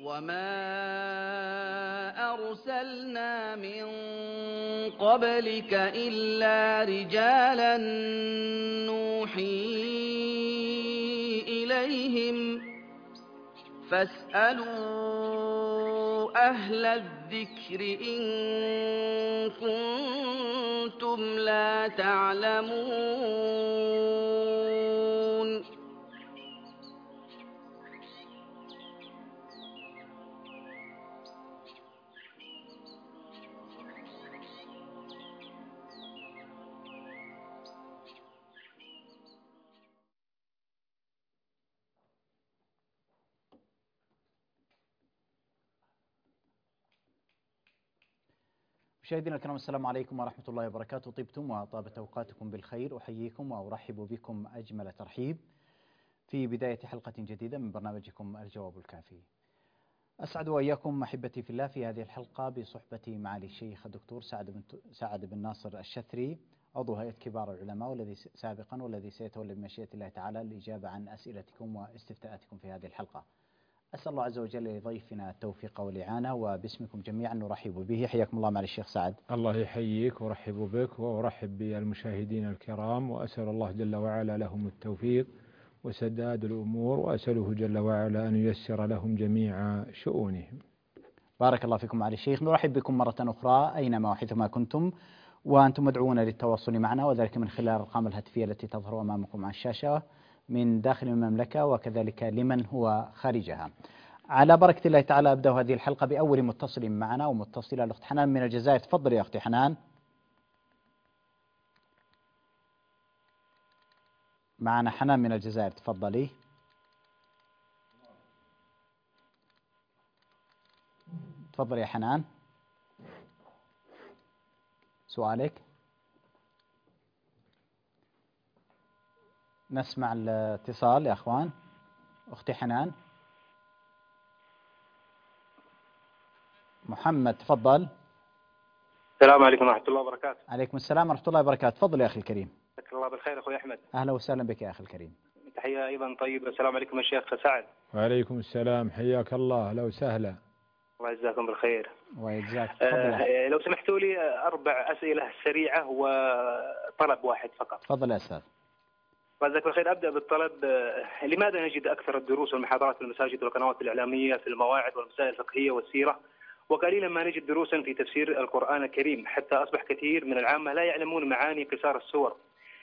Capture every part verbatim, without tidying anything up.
وما أرسلنا من قبلك إلا رجالا نوحي إليهم فاسألوا أهل الذكر إن كنتم لا تعلمون. مشاهدينا الكرام، السلام عليكم ورحمة الله وبركاته. طبتم وطابت أوقاتكم بالخير. أحييكم وأرحب بكم أجمل ترحيب في بداية حلقة جديدة من برنامجكم الجواب الكافي. أسعد وإياكم أحبتي في الله في هذه الحلقة بصحبة معالي الشيخ الدكتور سعد بن سعد بن ناصر الشثري، عضو هيئة كبار العلماء والذي سابقا والذي سيتولى بمشيئة الله تعالى الإجابة عن أسئلتكم واستفتاءاتكم في هذه الحلقة. أسأل الله عز وجل لضيفنا التوفيق والإعانة، وباسمكم جميعا نرحب به. حياكم الله معالي الشيخ سعد. الله يحييك ورحب بك وأرحب بالمشاهدين الكرام، وأسأل الله جل وعلا لهم التوفيق وسداد الأمور، وأسأله جل وعلا أن ييسر لهم جميع شؤونهم. بارك الله فيكم معالي الشيخ. نرحب بكم مرة أخرى أينما وحيثما كنتم، وأنتم مدعوون للتواصل معنا، وذلك من خلال الأرقام الهاتفية التي تظهر أمامكم على الشاشة من داخل المملكة وكذلك لمن هو خارجها. على بركة الله تعالى أبدأ هذه الحلقة بأول متصل معنا ومتصلة الأخت حنان من الجزائر. تفضلي يا أختي حنان. معنا حنان من الجزائر، تفضلي. تفضلي يا حنان، سؤالك. نسمع الاتصال يا أخوان. أختي حنان. محمد تفضل. السلام عليكم ورحمة الله وبركاته. عليكم السلام ورحمة الله وبركاته. تفضل يا أخي الكريم. مساك الله بالخير أخوي أحمد. أهلا وسهلا بك يا أخي الكريم. تحية أيضا طيبة. السلام عليكم يا شيخ سعد. وعليكم السلام، حياك الله، لو سهلا. الله يجزاكم بالخير. ويجزاك. آه لو سمحتوا لي أربع أسئلة سريعة وطلب واحد فقط. تفضل يا أستاذ. جزاك الله خير. أبدأ بالطلب. لماذا نجد أكثر الدروس والمحاضرات في المساجد والقنوات الإعلامية في المواعظ والمسائل الفقهية والسيرة، وقليلا ما نجد دروسا في تفسير القرآن الكريم، حتى أصبح كثير من العامة لا يعلمون معاني قصار السور.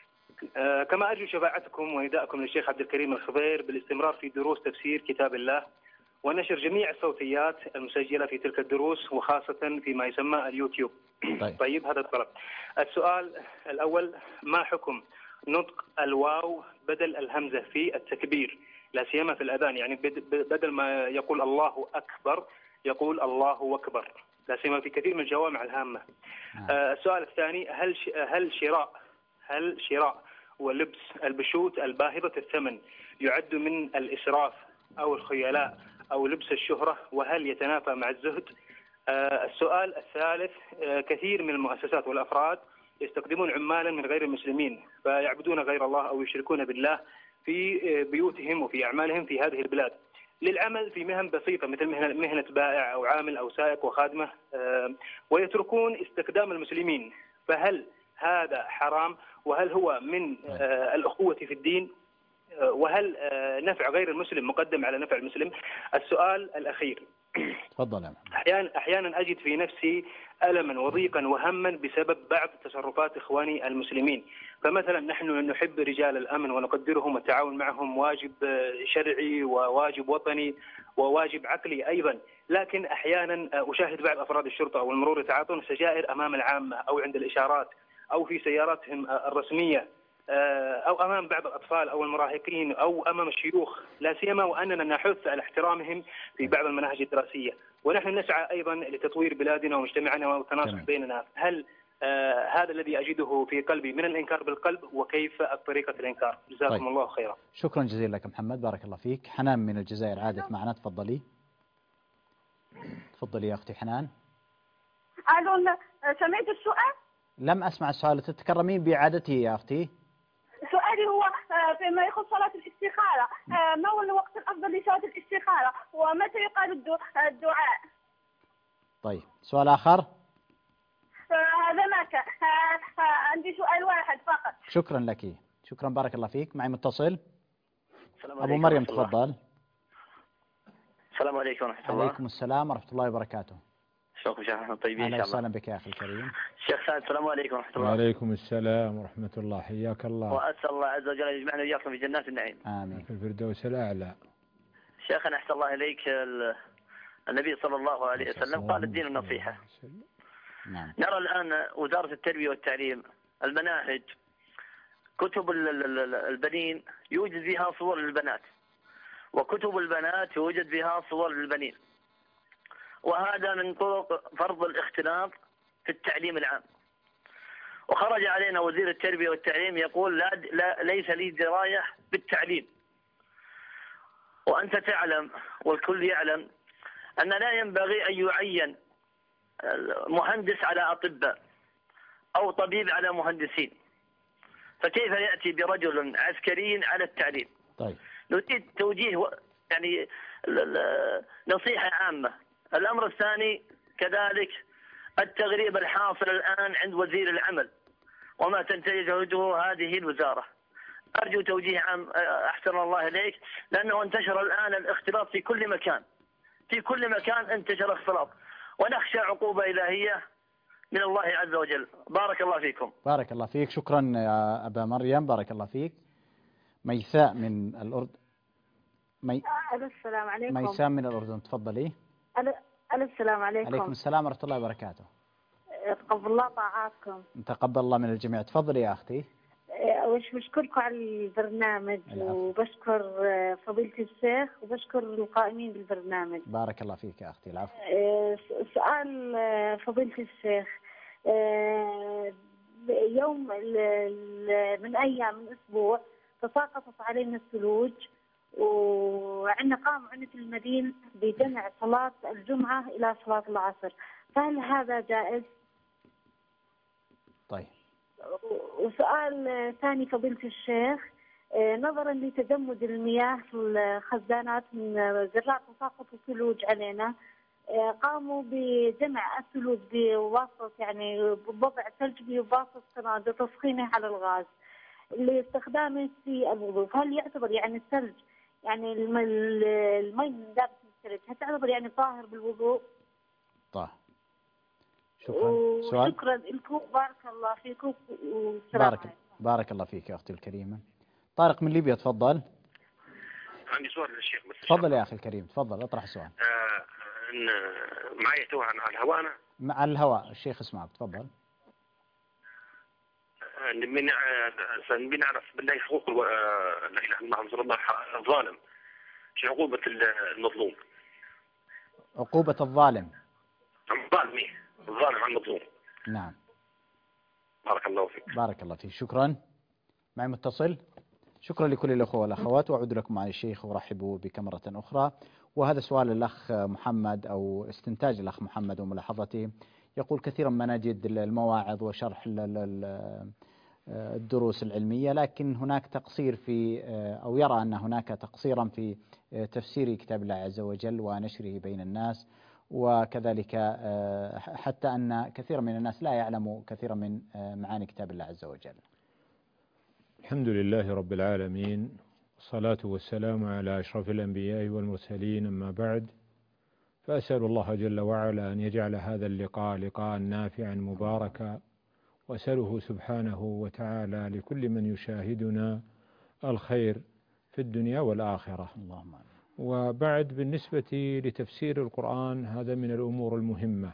آه كما أرجو شفاعتكم ونداءكم للشيخ عبد الكريم الخضير بالاستمرار في دروس تفسير كتاب الله، ونشر جميع الصوتيات المسجلة في تلك الدروس، وخاصة فيما يسمى اليوتيوب. طيب, طيب هذا الطلب. السؤال الأول: ما حكم نطق الواو بدل الهمزة في التكبير، لا سيما في الأذان؟ يعني بدل ما يقول الله أكبر يقول الله أكبر، لا سيما في كثير من الجوامع الهامة. آه السؤال الثاني: هل هل شراء هل شراء ولبس البشوت الباهظة الثمن يعد من الإسراف أو الخيلاء أو لبس الشهرة، وهل يتنافى مع الزهد؟ آه السؤال الثالث: آه كثير من المؤسسات والأفراد يستخدمون عمالا من غير المسلمين فيعبدون غير الله أو يشركون بالله في بيوتهم وفي أعمالهم في هذه البلاد للعمل في مهن بسيطة مثل مهنة, مهنة بائع أو عامل أو سائق وخادمة، آه ويتركون استخدام المسلمين، فهل هذا حرام؟ وهل هو من آه الأخوة في الدين؟ آه وهل آه نفع غير المسلم مقدم على نفع المسلم؟ السؤال الأخير: تفضل. أحيانا أحيانا أجد في نفسي ألما وضيقا وهما بسبب بعض تصرفات إخواني المسلمين، فمثلا نحن نحب رجال الأمن ونقدرهم، والتعاون معهم واجب شرعي وواجب وطني وواجب عقلي أيضا، لكن أحيانا أشاهد بعض أفراد الشرطة والمرور يتعاطون السجائر أمام العامة أو عند الإشارات أو في سياراتهم الرسمية أو أمام بعض الأطفال أو المراهقين أو أمام الشيوخ، لا سيما وأننا نحث على احترامهم في بعض المناهج الدراسية، ونحن نسعى أيضا لتطوير بلادنا ومجتمعنا والتناصح بيننا. هل آه هذا الذي أجده في قلبي من الإنكار بالقلب، وكيف طريقة الإنكار؟ جزاكم طيب. الله خيرا. شكرا جزيلا لك محمد، بارك الله فيك. حنان من الجزائر عادت معنا، تفضلي. تفضلي يا أختي حنان. ألو، سمعت السؤال؟ لم أسمع السؤال، تتكرمين بإعادته يا أختي. سؤالي هو فيما يخص صلاة الاستخارة، آه، ما هو الوقت الأفضل لصلاة الاستخارة؟ ومتى يقال الدو- الدعاء؟ طيب سؤال آخر. آه، هذا ما كان. آه، آه، عندي سؤال واحد فقط. شكرا لك، شكرا، بارك الله فيك. معي متصل السلام أبو عليكم مريم، ورحمة الله. تفضل. السلام عليكم ورحمة الله. عليكم السلام ورحمة الله وبركاته. شلونكم شيخ احمد؟ طيبين ان أهلا شاء الله. وسهلا بك يا أخي الكريم. شيخ سعد السلام عليكم ورحمة الله. وعليكم السلام ورحمة الله، حياك الله. وأسأل الله عز وجل أن يجمعنا وإياكم في جنات النعيم. آمين. في الفردوس الأعلى. شيخنا أحسن الله إليك، ال- النبي صلى الله عليه وسلم قال الدين النصيحة. نعم. نرى الآن وزارة التربية والتعليم المناهج كتب ال- ال- ال- البنين يوجد فيها صور للبنات، وكتب البنات يوجد فيها صور للبنين، وهذا من طرق فرض الاختلاط في التعليم العام. وخرج علينا وزير التربية والتعليم يقول لا, لا ليس لي دراية بالتعليم. وأنت تعلم والكل يعلم أن لا ينبغي أن يعين مهندس على أطباء أو طبيب على مهندسين، فكيف يأتي برجل عسكري على التعليم؟ طيب. نريد توجيه يعني نصيحة عامة. الأمر الثاني كذلك التغريب الحاصل الآن عند وزير العمل وما تنتهجه هذه الوزارة. أرجو توجيه عام أحسن الله إليك، لأنه انتشر الآن الاختلاط في كل مكان، في كل مكان انتشر اختلاط، ونخشى عقوبة إلهية من الله عز وجل. بارك الله فيكم. بارك الله فيك، شكرا يا أبا مريم، بارك الله فيك. ميساء من الأردن. مي... السلام عليكم. ميساء من الأردن، تفضلي. السلام عليكم. عليكم السلام ورحمة الله وبركاته. تقبل الله طاعاتكم. تقبل الله من الجميع. تفضلي يا أختي. وش بشكركم على البرنامج، وبشكر فضيلة الشيخ، وبشكر القائمين بالبرنامج. بارك الله فيك يا أختي. العفو. سؤال فضيلة الشيخ، يوم من أيام من أسبوع تساقطت علينا الثلوج، وعندنا قاموا عندنا في المدينة بجمع صلاة الجمعة إلى صلاة العصر، فهل هذا جائز؟ طيب. وسؤال ثاني فضيلة الشيخ، نظرا لتجمد المياه في الخزانات من جراء تساقط الثلوج علينا، قاموا بجمع الثلوج بواسطة يعني بوضع ثلج بواسطة قنادة تسخينه على الغاز لاستخدامه في الوضوء، فهل يعتبر يعني الثلج يعني المي من دابة الثلج هل تعتبر يعني طاهر بالوضوء؟ طيب. شكرا. سؤال. شكرا لكم، بارك الله فيكم، بارك بارك الله فيك يا أختي الكريمة. طارق من ليبيا، تفضل. عندي سؤال للشيخ بس. تفضل يا أخي الكريم، تفضل اطرح السؤال. آه معي تو على الهواء أنا. مع الهواء الشيخ اسمعك، تفضل. نبي نبي نعرف بالله حقوق لا إله إلا الله محمد رسول الله الظالم، شو عقوبة المظلوم؟ عقوبة الظالم. الظالم الظالم عن المظلوم. نعم. بارك الله فيك. بارك الله فيك، شكرا. معي متصل. شكرا لكل الأخوة والأخوات، وأعود لكم مع الشيخ وأرحب بك مرة أخرى. وهذا سؤال الأخ محمد أو استنتاج الأخ محمد وملاحظته، يقول كثيرا ما نجد المواعظ وشرح الدروس العلمية، لكن هناك تقصير في أو يرى أن هناك تقصيرا في تفسير كتاب الله عز وجل ونشره بين الناس، وكذلك حتى أن كثيرا من الناس لا يعلم كثيرا من معاني كتاب الله عز وجل. الحمد لله رب العالمين، والصلاة والسلام على أشرف الأنبياء والمرسلين، أما بعد، فأسأل الله جل وعلا أن يجعل هذا اللقاء لقاء نافعا مباركا، وأسأله سبحانه وتعالى لكل من يشاهدنا الخير في الدنيا والآخرة. اللهم آمين. وبعد، بالنسبة لتفسير القرآن، هذا من الأمور المهمة،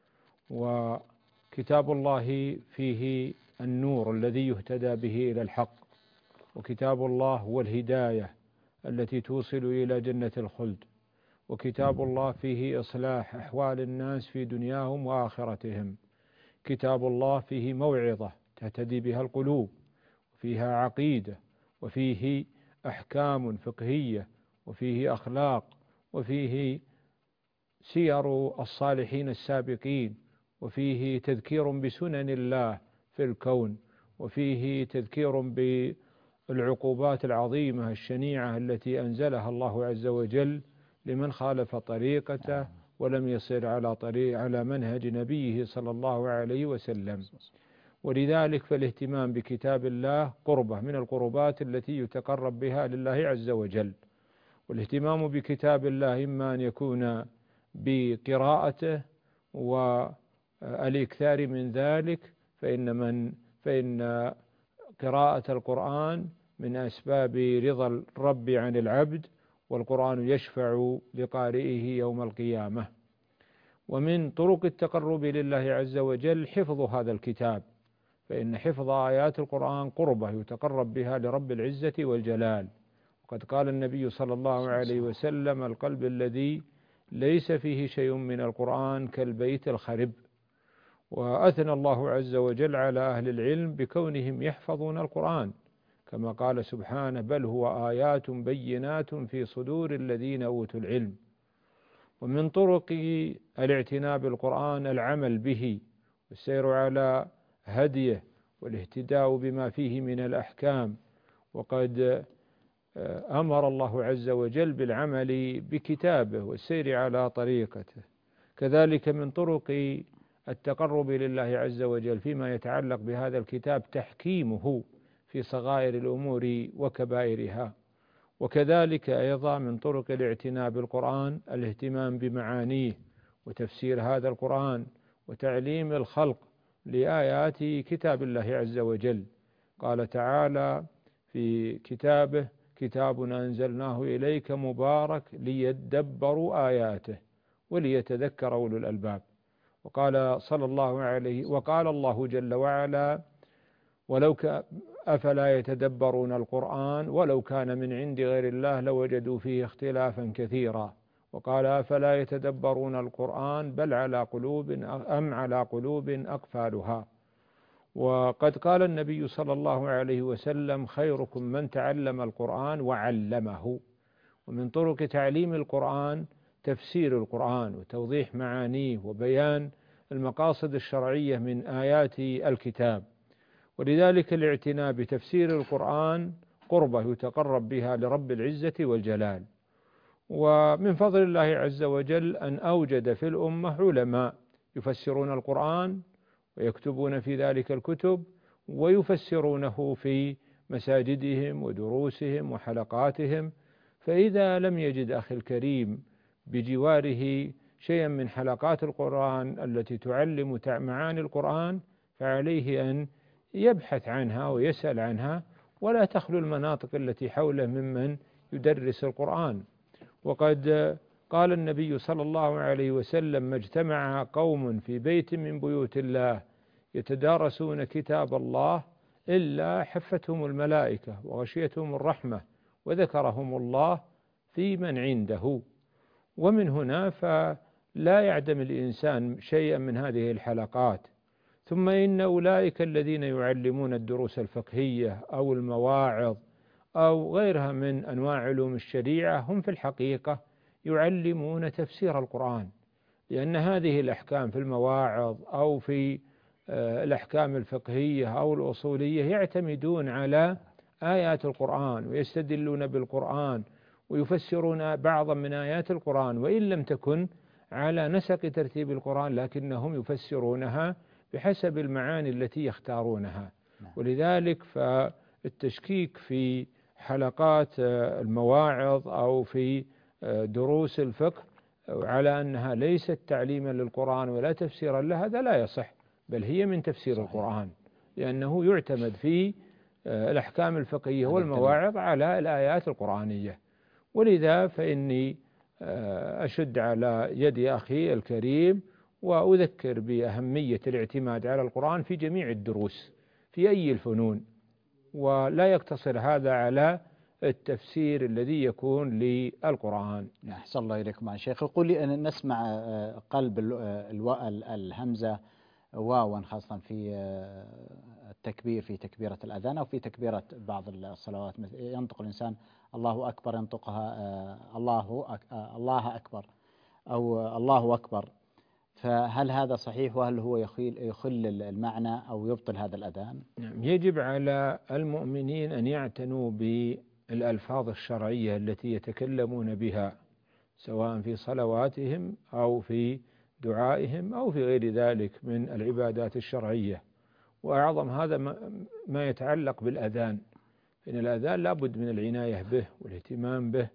وكتاب الله فيه النور الذي يهتدى به إلى الحق، وكتاب الله هو الهداية التي توصل إلى جنة الخلد، وكتاب الله فيه إصلاح أحوال الناس في دنياهم وآخرتهم، كتاب الله فيه موعظة تهتدي بها القلوب، وفيها عقيدة، وفيه أحكام فقهية، وفيه أخلاق، وفيه سير الصالحين السابقين، وفيه تذكير بسنن الله في الكون، وفيه تذكير العقوبات العظيمة الشنيعة التي أنزلها الله عز وجل لمن خالف طريقته ولم يصر على طريق على منهج نبيه صلى الله عليه وسلم. ولذلك فالاهتمام بكتاب الله قربة من القربات التي يتقرب بها لله عز وجل. والاهتمام بكتاب الله إما أن يكون بقراءته والإكثار من ذلك، فإن من فإن قراءة القرآن من أسباب رضا الرب عن العبد، والقرآن يشفع لقارئه يوم القيامة. ومن طرق التقرب لله عز وجل حفظ هذا الكتاب، فإن حفظ آيات القرآن قربة يتقرب بها لرب العزة والجلال. وقد قال النبي صلى الله عليه وسلم: القلب الذي ليس فيه شيء من القرآن كالبيت الخرب. وأثنى الله عز وجل على أهل العلم بكونهم يحفظون القرآن، كما قال سبحانه: بل هو آيات بينات في صدور الذين أوتوا العلم. ومن طرق الاعتناء بالقرآن العمل به والسير على هديه والاهتداء بما فيه من الأحكام، وقد أمر الله عز وجل بالعمل بكتابه والسير على طريقته. كذلك من طرق التقرب لله عز وجل فيما يتعلق بهذا الكتاب تحكيمه في صغائر الأمور وكبائرها. وكذلك أيضا من طرق الاعتناء بالقرآن الاهتمام بمعانيه وتفسير هذا القرآن وتعليم الخلق لآيات كتاب الله عز وجل. قال تعالى في كتابه: كتاب أنزلناه إليك مبارك ليدبروا آياته وليتذكر أولو الألباب. وقال صلى الله عليه وقال الله جل وعلا: ولو ك... أفلا يتدبرون القرآن ولو كان من عند غير الله لوجدوا فيه اختلافا كثيرا. وقال: أفلا يتدبرون القرآن بل على قلوب أم على قلوب أقفالها. وقد قال النبي صلى الله عليه وسلم: خيركم من تعلم القرآن وعلمه. ومن طرق تعليم القرآن تفسير القرآن وتوضيح معانيه وبيان المقاصد الشرعية من آيات الكتاب. ولذلك الاعتناء بتفسير القرآن قربة يتقرب بها لرب العزة والجلال. ومن فضل الله عز وجل أن أوجد في الأمة علماء يفسرون القرآن ويكتبون في ذلك الكتب ويفسرونه في مساجدهم ودروسهم وحلقاتهم. فإذا لم يجد أخي الكريم بجواره شيئا من حلقات القرآن التي تعلم معاني القرآن فعليه أن يبحث عنها ويسأل عنها، ولا تخلو المناطق التي حوله ممن يدرس القرآن. وقد قال النبي صلى الله عليه وسلم: ما اجتمع قوم في بيت من بيوت الله يتدارسون كتاب الله إلا حفتهم الملائكة وغشيتهم الرحمة وذكرهم الله في من عنده. ومن هنا فلا يعدم الإنسان شيئا من هذه الحلقات. ثم إن أولئك الذين يعلمون الدروس الفقهية أو المواعظ أو غيرها من أنواع علوم الشريعة هم في الحقيقة يعلمون تفسير القرآن، لأن هذه الأحكام في المواعظ أو في الأحكام الفقهية أو الأصولية يعتمدون على آيات القرآن ويستدلون بالقرآن ويفسرون بعضا من آيات القرآن، وإن لم تكن على نسق ترتيب القرآن لكنهم يفسرونها بحسب المعاني التي يختارونها. ولذلك فالتشكيك في حلقات المواعظ أو في دروس الفقه على أنها ليست تعليما للقرآن ولا تفسيرا له هذا لا يصح، بل هي من تفسير القرآن، لأنه يعتمد في الأحكام الفقهية والمواعظ على الآيات القرآنية. ولذا فإني أشد على يد أخي الكريم وأذكر بأهمية الاعتماد على القرآن في جميع الدروس في أي الفنون، ولا يقتصر هذا على التفسير الذي يكون للقرآن. أحسن الله إليكم يا شيخ. يقول لي أن نسمع قلب الواء الهمزة واوا خاصة في التكبير في تكبيرة الأذان أو في تكبيرة بعض الصلوات، ينطق الإنسان الله أكبر ينطقها الله الله أكبر أو الله أكبر، فهل هذا صحيح وهل هو يخل, يخل المعنى أو يبطل هذا الأذان؟ نعم، يجب على المؤمنين أن يعتنوا بالألفاظ الشرعية التي يتكلمون بها سواء في صلواتهم أو في دعائهم أو في غير ذلك من العبادات الشرعية. وأعظم هذا ما يتعلق بالأذان، إن الأذان لابد من العناية به والاهتمام به،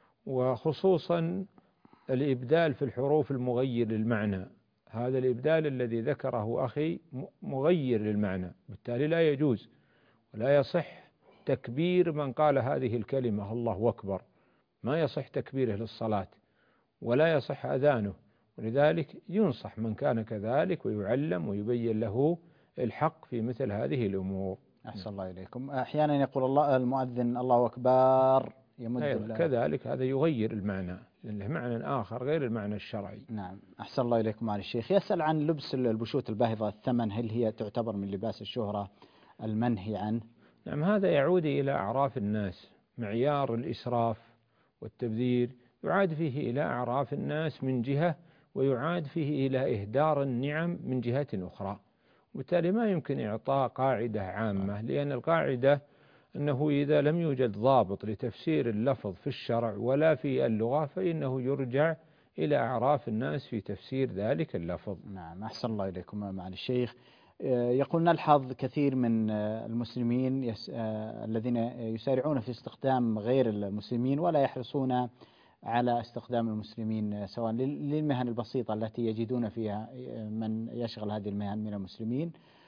وخصوصا الإبدال في الحروف المغير للمعنى. هذا الإبدال الذي ذكره أخي مغير للمعنى، بالتالي لا يجوز ولا يصح تكبير من قال هذه الكلمة الله أكبر، ما يصح تكبيره للصلاة ولا يصح أذانه. ولذلك ينصح من كان كذلك ويعلم ويبين له الحق في مثل هذه الأمور. أحسن الله إليكم. أحيانا يقول الله المؤذن الله أكبر يمد أيوة كذلك، هذا يغير المعنى لأن له معنى آخر غير المعنى الشرعي. نعم. أحسن الله إليكم معالي الشيخ. يسأل عن لبس البشوت الباهظة الثمن، هل هي تعتبر من لباس الشهرة المنهي عنه؟ نعم، هذا يعود إلى أعراف الناس. معيار الإسراف والتبذير يعاد فيه إلى أعراف الناس من جهة، ويعاد فيه إلى إهدار النعم من جهة أخرى. وبالتالي ما يمكن إعطاء قاعدة عامة، لأن القاعدة أنه إذا لم يوجد ضابط لتفسير اللفظ في الشرع ولا في اللغة فإنه يرجع إلى أعراف الناس في تفسير ذلك اللفظ. نعم. أحسن الله إليكم معالي الشيخ. يقول نلحظ كثير من المسلمين يس... الذين يسارعون في استخدام غير المسلمين ولا يحرصون على استخدام المسلمين سواء للمهن البسيطة التي يجدون فيها من يشغل هذه المهن من المسلمين،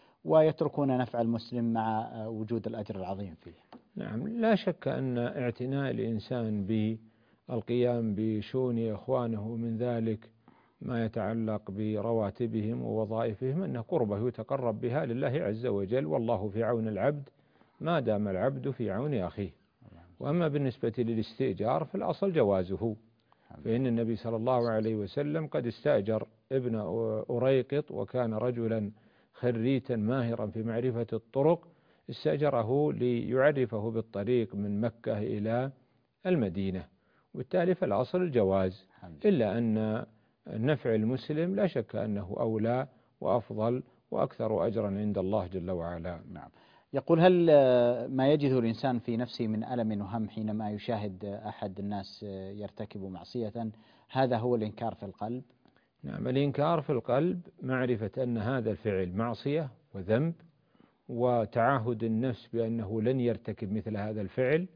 ويتركون نفع المسلم مع وجود الأجر العظيم فيه. نعم، لا شك أن اعتناء الإنسان بالقيام بشؤون إخوانه من ذلك ما يتعلق برواتبهم ووظائفهم أنه قربة يتقرب بها لله عز وجل، والله في عون العبد ما دام العبد في عون أخيه. وأما بالنسبة للاستئجار فالأصل جوازه، فإن النبي صلى الله عليه وسلم قد استأجر ابن أريقط وكان رجلا خريتا ماهرا في معرفة الطرق، استأجره ليعرفه بالطريق من مكة إلى المدينة، وبالتالي فالأصل الجواز، إلا أن نفع المسلم لا شك أنه أولى وأفضل وأكثر أجرا عند الله جل وعلا. نعم. يقول هل ما يجده الإنسان في نفسه من ألم وهم حينما يشاهد أحد الناس يرتكب معصية هذا هو الإنكار في القلب؟ نعم، الإنكار في القلب معرفة أن هذا الفعل معصية وذنب، وتعاهد النفس بأنه لن يرتكب مثل هذا الفعل،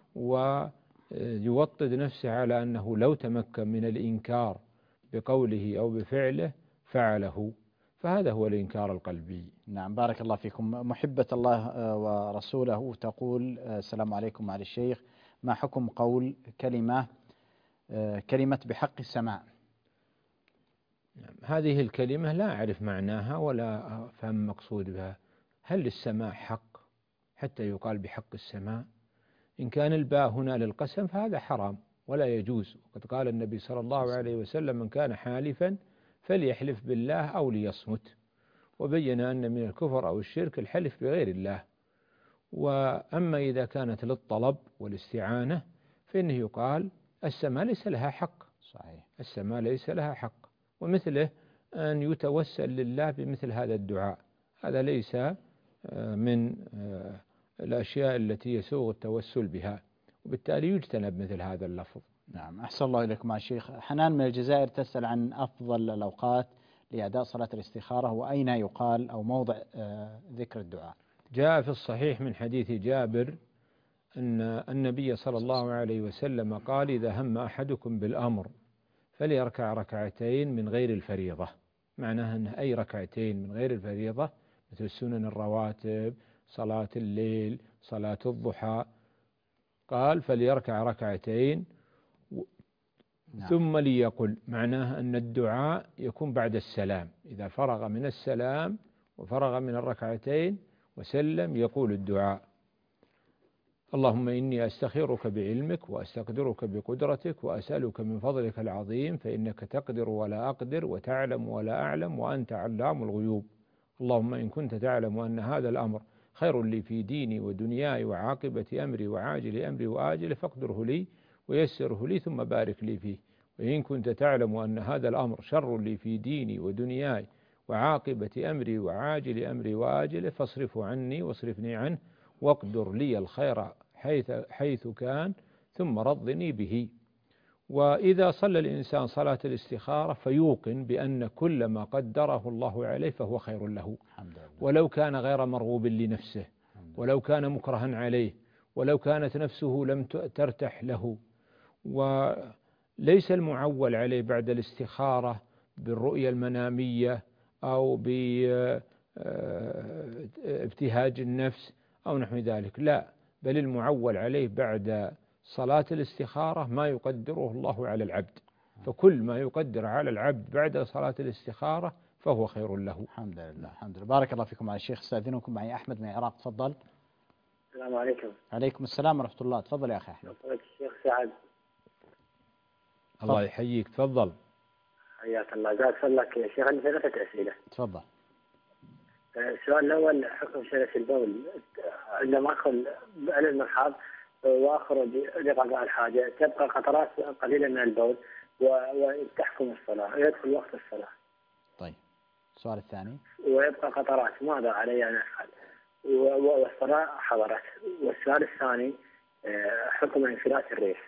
ويوطد نفسه على أنه لو تمكن من الإنكار بقوله أو بفعله فعله، فهذا هو الإنكار القلبي. نعم. بارك الله فيكم. محبة الله ورسوله تقول السلام عليكم معالي الشيخ، ما حكم قول كلمة كلمة بحق السماء؟ نعم، هذه الكلمة لا أعرف معناها ولا أفهم مقصود بها. هل للسماء حق حتى يقال بحق السماء؟ إن كان الباء هنا للقسم فهذا حرام ولا يجوز، وقد قال النبي صلى الله عليه وسلم من كان حالفا فليحلف بالله أو ليصمت، وبين أن من الكفر أو الشرك الحلف بغير الله. وأما إذا كانت للطلب والاستعانة فإنه يقال السماء ليس لها حق. صحيح. السماء ليس لها حق، ومثله أن يتوسل لله بمثل هذا الدعاء، هذا ليس من الأشياء التي يسوغ التوسل بها، وبالتالي يجتنب مثل هذا اللفظ. نعم. أحسن الله إليكم مع الشيخ. حنان من الجزائر تسأل عن أفضل الأوقات لأداء صلاة الاستخارة، وأين يقال أو موضع ذكر الدعاء؟ جاء في الصحيح من حديث جابر أن النبي صلى الله عليه وسلم قال إذا هم أحدكم بالأمر فليركع ركعتين من غير الفريضة، معناها أن أي ركعتين من غير الفريضة مثل السنن الرواتب، صلاة الليل، صلاة الضحى، قال فليركع ركعتين نعم. ثم ليقل، معناها أن الدعاء يكون بعد السلام، إذا فرغ من السلام وفرغ من الركعتين وسلم يقول الدعاء اللهم إني أستخيرك بعلمك وأستقدرك بقدرتك وأسألك من فضلك العظيم فإنك تقدر ولا أقدر وتعلم ولا أعلم وأنت علام الغيوب، اللهم إن كنت تعلم أن هذا الأمر خير لي في ديني ودنياي وعاقبة أمري وعاجل أمري وآجله فاقدره لي ويسره لي ثم بارك لي فيه، وإن كنت تعلم أن هذا الأمر شر لي في ديني ودنياي وعاقبة أمري وعاجل أمري وآجله فاصرفه عني واصرفني عنه واقدر لي الخير حيث, حيث كان ثم رضني به. وإذا صلى الإنسان صلاة الاستخارة فيوقن بأن كل ما قدره الله عليه فهو خير له، ولو كان غير مرغوب لنفسه، ولو كان مكرها عليه، ولو كانت نفسه لم ترتح له. وليس المعول عليه بعد الاستخارة بالرؤية المنامية أو بابتهاج النفس أو نحو ذلك، لا، بل المعول عليه بعد صلاة الاستخارة ما يقدره الله على العبد، فكل ما يقدر على العبد بعد صلاة الاستخارة فهو خير له. الحمد لله. الحمد لله. بارك الله فيكم على الشيخ. استاذنكم معي أحمد من العراق، تفضل. السلام عليكم. عليكم السلام ورحمة الله. تفضل يا أخي أحمد. الشيخ سعد. الله يحييك، تفضل. حياك الله، جزاك الله يا شيخ. عندي ثلاثة أسئلة. تفضل. السؤال الأول حكم شرس البول عندما أدخل على المرحاض وأخرج لقضاء الحاجة تبقى قطرات قليلة من البول وتحكم الصلاة يدخل وقت الصلاة. طيب، السؤال الثاني. ويبقى قطرات، ماذا علي أن أفعل؟ والصلاة حضرت. والسؤال الثاني حكم انفلات الريح.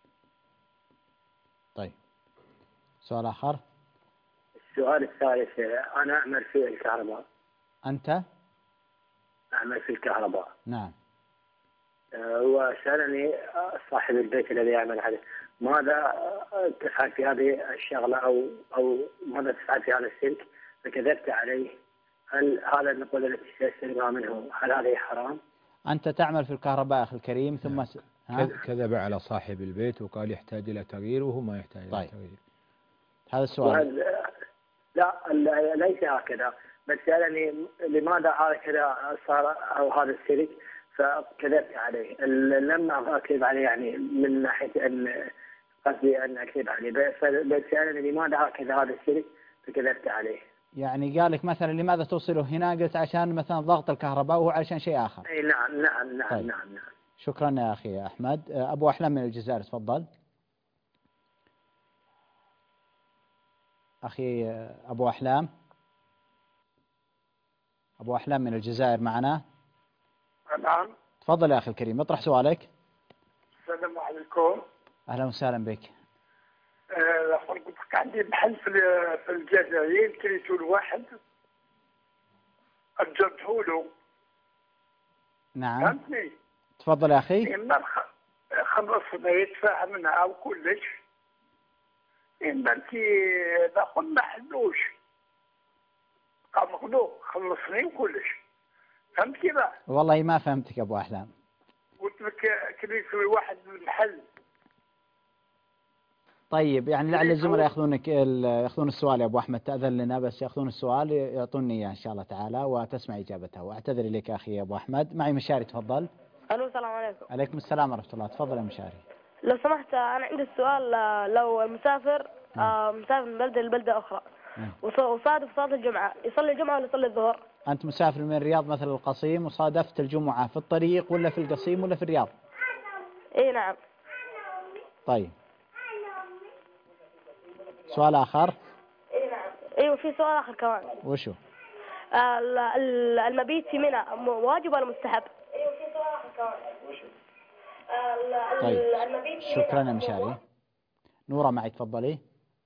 طيب، سؤال آخر. السؤال الثالث، أنا أعمل في الكهرباء. أنت؟ أعمل في الكهرباء. نعم. وسألني صاحب البيت الذي يعمل هذا ماذا تفعل في هذه الشغلة أو أو ماذا تفعل في هذا السلك، فكذبت عليه. هل هذا النقود التي سيستلمها منه هل هذه حرام؟ أنت تعمل في الكهرباء أخي الكريم ثم س... كذب على صاحب البيت وقال يحتاج إلى تغيير وهو ما يحتاج طيب. إلى تغيير. هذا السؤال. لا ليس هكذا، بس سألني لماذا هكذا صار أو هذا السلك فكذبت عليه. لما أكذب عليه يعني من ناحية أن قصدي أن أكذب عليه، بس سألني لماذا هكذا هذا السلك فكذبت عليه. يعني قال لك مثلا لماذا توصله هنا، قلت عشان مثلا ضغط الكهرباء وهو عشان شيء آخر. أي نعم نعم نعم. طيب. نعم نعم. شكرا يا أخي أحمد. أبو أحلام من الجزائر، تفضل. أخي أبو أحلام. أبو أحلام من الجزائر معنا؟ نعم. تفضل يا أخي الكريم، اطرح سؤالك. السلام عليكم. أهلا وسهلا بك. أه قلت لك عندي محل في في الجزائر، كريتو الواحد أجرته له. نعم. فهمتني؟ تفضل يا أخي. إما خلصنا يدفع منها وكلش، إما أنت باخذ ما حلوش قام مخلوق خلصني وكلش. فهمت كيف؟ والله ما فهمتك أبو أحلام. قلت لك كريتو الواحد من المحل. طيب، يعني لعل الزملاء ياخذونك ياخذون السؤال يا ابو احمد، تاذن لنا بس ياخذون السؤال يعطوني اياه ان شاء الله تعالى وتسمع اجابته. واعتذر اليك اخي ابو احمد. معي مشاري، تفضل. الو، السلام عليكم. عليكم السلام ورحمه الله. تفضل يا مشاري. لو سمحت انا عندي السؤال، لو مسافر آه مسافر من بلده لبلده اخرى وصادف صلاه الجمعه، يصلي الجمعه ولا يصلي الظهر؟ انت مسافر من الرياض مثلا القصيم وصادفت الجمعه في الطريق ولا في القصيم ولا في الرياض؟ اي نعم. طيب، سؤال آخر؟ اي نعم. ايوه في سؤال آخر كمان. وشو؟ المبيت في منى واجب ولا مستحب؟ ايوه في سؤال آخر كمان. وشو؟ طيب، شكرا يا مشاري. نورة معي، تفضلي.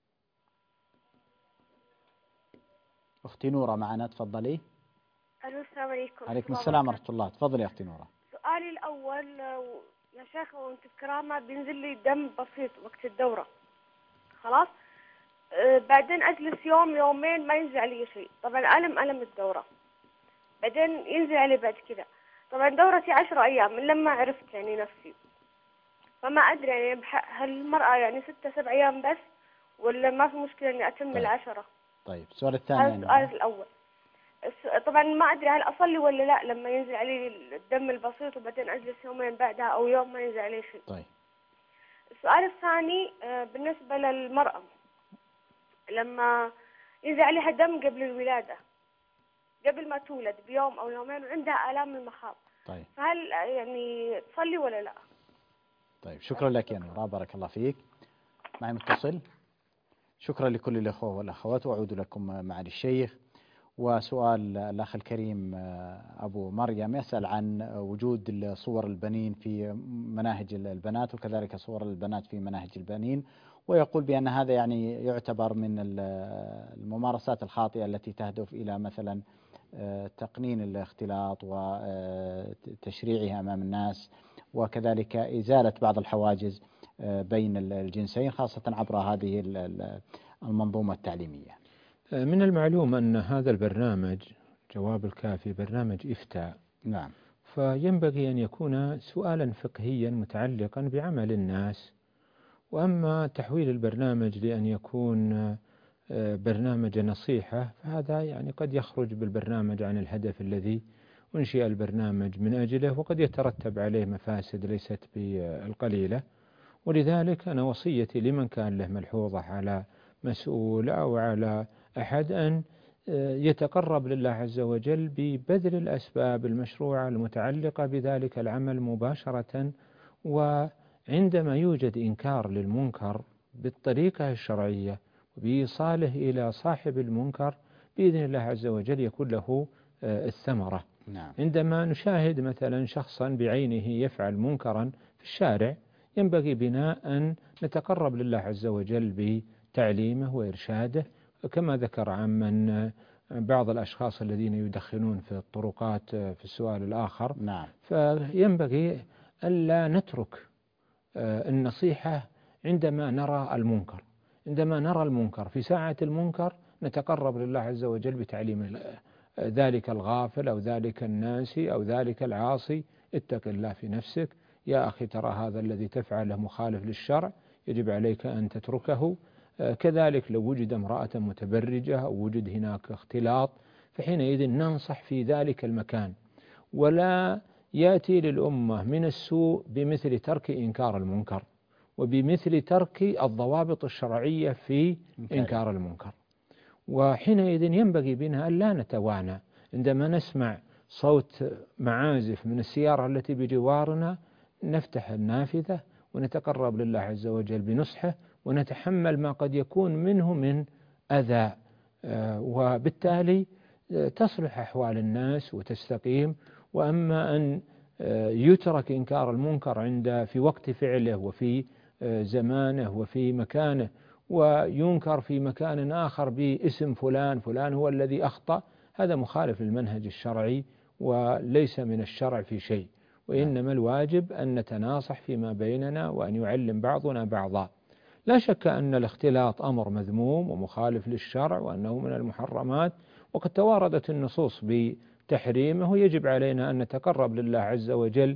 أختي نورة معنا، تفضلي. الو، السلام عليكم. عليكم السلام ورحمة الله. تفضلي يا أختي نورة. سؤالي الأول يا شيخ، وانت في كرامة بينزل لي دم بسيط وقت الدورة، خلاص أه بعدين أجلس يوم يومين ما ينزل علي شيء، طبعا ألم ألم الدورة، بعدين ينزل علي بعد كذا. طبعا دورتي عشرة أيام من لما عرفت يعني نفسي، فما أدري يعني هل المرأة يعني ستة سبع أيام بس ولا ما في مشكلة إني أتم طيب. العشرة؟ طيب، السؤال الثاني. هذا السؤال الأول. طبعا ما أدري هل أصلي ولا لا لما ينزل علي الدم البسيط وبعدين أجلس يومين بعدها أو يوم ما ينزل علي شيء. طيب. السؤال الثاني بالنسبة للمرأة لما ينزل عليها دم قبل الولادة، قبل ما تولد بيوم أو يومين وعندها آلام المخاض، طيب، فهل يعني تصلي ولا لا؟ طيب، شكرا لك يا نورة، بارك الله فيك. معي متصل. شكرا لكل الأخوة والأخوات، وأعود لكم معالي الشيخ. وسؤال الأخ الكريم أبو مريم يسأل عن وجود صور البنين في مناهج البنات وكذلك صور البنات في مناهج البنين، ويقول بأن هذا يعني يعتبر من الممارسات الخاطئة التي تهدف إلى مثلا تقنين الاختلاط وتشريعها أمام الناس، وكذلك إزالة بعض الحواجز بين الجنسين خاصة عبر هذه المنظومة التعليمية. من المعلوم أن هذا البرنامج جواب الكافي برنامج إفتاء. نعم. فينبغي أن يكون سؤالا فقهيا متعلقا بعمل الناس، وأما تحويل البرنامج لأن يكون برنامج نصيحة فهذا يعني قد يخرج بالبرنامج عن الهدف الذي أنشئ البرنامج من أجله، وقد يترتب عليه مفاسد ليست بالقليلة. ولذلك أنا وصيتي لمن كان له ملحوظة على مسؤول أو على أحد أن يتقرب لله عز وجل ببذل الأسباب المشروعة المتعلقة بذلك العمل مباشرة، وعندما يوجد إنكار للمنكر بالطريقة الشرعية وبإيصاله إلى صاحب المنكر بإذن الله عز وجل يكون له الثمرة. نعم. عندما نشاهد مثلا شخصا بعينه يفعل منكرا في الشارع ينبغي بنا أن نتقرب لله عز وجل بتعليمه وإرشاده، كما ذكر عمن بعض الأشخاص الذين يدخنون في الطرقات في السؤال الآخر. نعم. فينبغي ألا نترك النصيحة عندما نرى المنكر. عندما نرى المنكر في ساعة المنكر نتقرب لله عز وجل بتعليم ذلك الغافل أو ذلك الناسي أو ذلك العاصي: اتق الله في نفسك يا أخي، ترى هذا الذي تفعله مخالف للشرع، يجب عليك أن تتركه. كذلك لو وجد امرأة متبرجة أو وجد هناك اختلاط فحينئذ ننصح في ذلك المكان، ولا يأتي للأمة من السوء بمثل ترك إنكار المنكر وبمثل ترك الضوابط الشرعية في إنكار المنكر. وحينئذ ينبغي بنا أن لا نتوانى عندما نسمع صوت معازف من السيارة التي بجوارنا، نفتح النافذة ونتقرب لله عز وجل بنصحه ونتحمل ما قد يكون منه من أذى، وبالتالي تصلح أحوال الناس وتستقيم. وأما أن يترك إنكار المنكر عند في وقت فعله وفي زمانه وفي مكانه، وينكر في مكان آخر باسم فلان فلان هو الذي أخطأ، هذا مخالف للمنهج الشرعي وليس من الشرع في شيء. وإنما الواجب أن نتناصح فيما بيننا وأن يعلم بعضنا بعضا. لا شك أن الاختلاط أمر مذموم ومخالف للشرع وأنه من المحرمات، وقد تواردت النصوص بتحريمه، ويجب علينا أن نتقرب لله عز وجل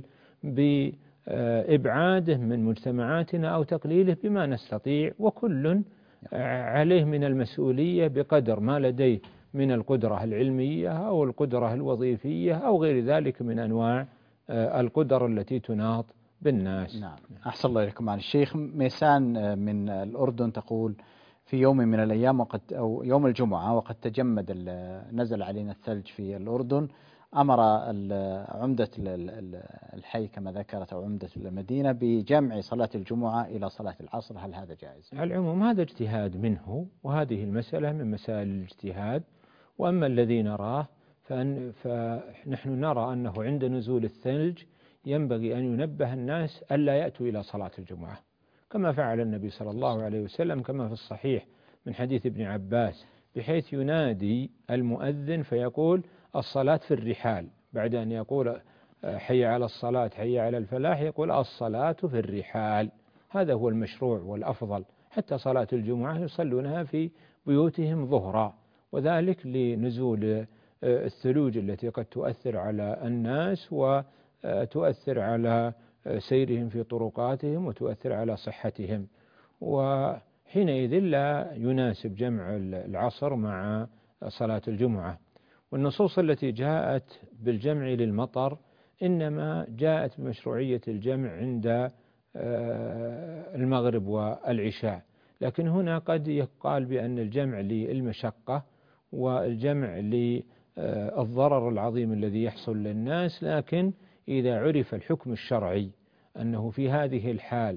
بإبعاده من مجتمعاتنا أو تقليله بما نستطيع، وكل عليه من المسؤولية بقدر ما لديه من القدرة العلمية أو القدرة الوظيفية أو غير ذلك من أنواع القدر التي تناط بالناس. نعم. أحسن الله إليكم عن الشيخ. ميسان من الأردن تقول: في يوم من الأيام وقد أو يوم الجمعة وقد تجمد نزل علينا الثلج في الأردن، أمر عمدة الحي كما ذكرت أو عمدة المدينة بجمع صلاة الجمعة إلى صلاة العصر، هل هذا جائز؟ على العموم هذا اجتهاد منه، وهذه المسألة من مسائل الاجتهاد. وأما الذي نراه فنحن نرى أنه عند نزول الثلج ينبغي أن ينبه الناس ألا يأتوا إلى صلاة الجمعة، كما فعل النبي صلى الله عليه وسلم كما في الصحيح من حديث ابن عباس، بحيث ينادي المؤذن فيقول: الصلاة في الرحال، بعد أن يقول حي على الصلاة حي على الفلاح يقول: الصلاة في الرحال. هذا هو المشروع والأفضل، حتى صلاة الجمعة يصلونها في بيوتهم ظهرا، وذلك لنزول الثلوج التي قد تؤثر على الناس وتؤثر على سيرهم في طرقاتهم وتؤثر على صحتهم. وحينئذ لا يناسب جمع العصر مع صلاة الجمعة. والنصوص التي جاءت بالجمع للمطر إنما جاءت بمشروعية الجمع عند المغرب والعشاء، لكن هنا قد يقال بأن الجمع للمشقة والجمع للضرر العظيم الذي يحصل للناس، لكن إذا عرف الحكم الشرعي أنه في هذه الحال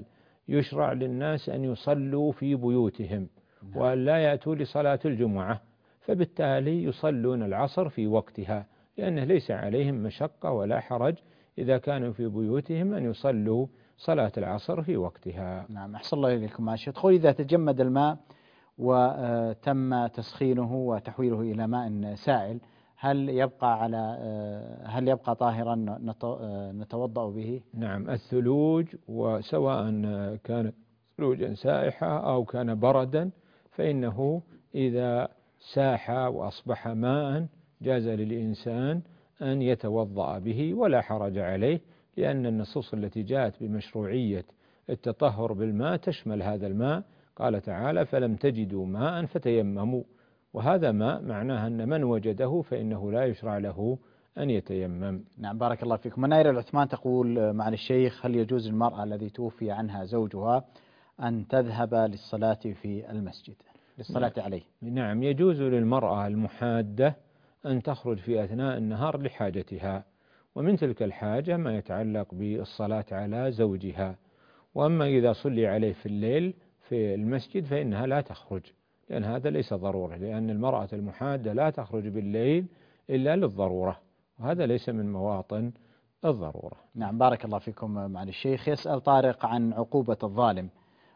يشرع للناس أن يصلوا في بيوتهم وأن لا يأتوا لصلاة الجمعة، فبالتالي يصلون العصر في وقتها، لأنه ليس عليهم مشقة ولا حرج إذا كانوا في بيوتهم أن يصلوا صلاة العصر في وقتها. نعم، أحسن الله إليكم. ماشي، تقول إذا تجمد الماء وتم تسخينه وتحويله إلى ماء سائل، هل يبقى على هل يبقى طاهرا نتوضأ به؟ نعم، الثلوج وسواء كان ثلوجا سائحة أو كان بردا، فإنه إذا ساح وأصبح ماء جاز للإنسان أن يتوضأ به ولا حرج عليه، لأن النصوص التي جاءت بمشروعية التطهر بالماء تشمل هذا الماء. قال تعالى: فلم تجدوا ماء فتيمموا، وهذا ماء معناها أن من وجده فإنه لا يشرع له أن يتيمم. نعم، بارك الله فيكم. مناير العثمان تقول: مع الشيخ، هل يجوز للمرأة الذي توفي عنها زوجها أن تذهب للصلاة في المسجد للصلاة نعم. عليه؟ نعم، يجوز للمرأة المحادة أن تخرج في أثناء النهار لحاجتها، ومن تلك الحاجة ما يتعلق بالصلاة على زوجها. وأما إذا صلي عليه في الليل في المسجد فإنها لا تخرج، لأن هذا ليس ضرورة، لأن المرأة المحادة لا تخرج بالليل إلا للضرورة، وهذا ليس من مواطن الضرورة. نعم، بارك الله فيكم. مع الشيخ، يسأل طارق عن عقوبة الظالم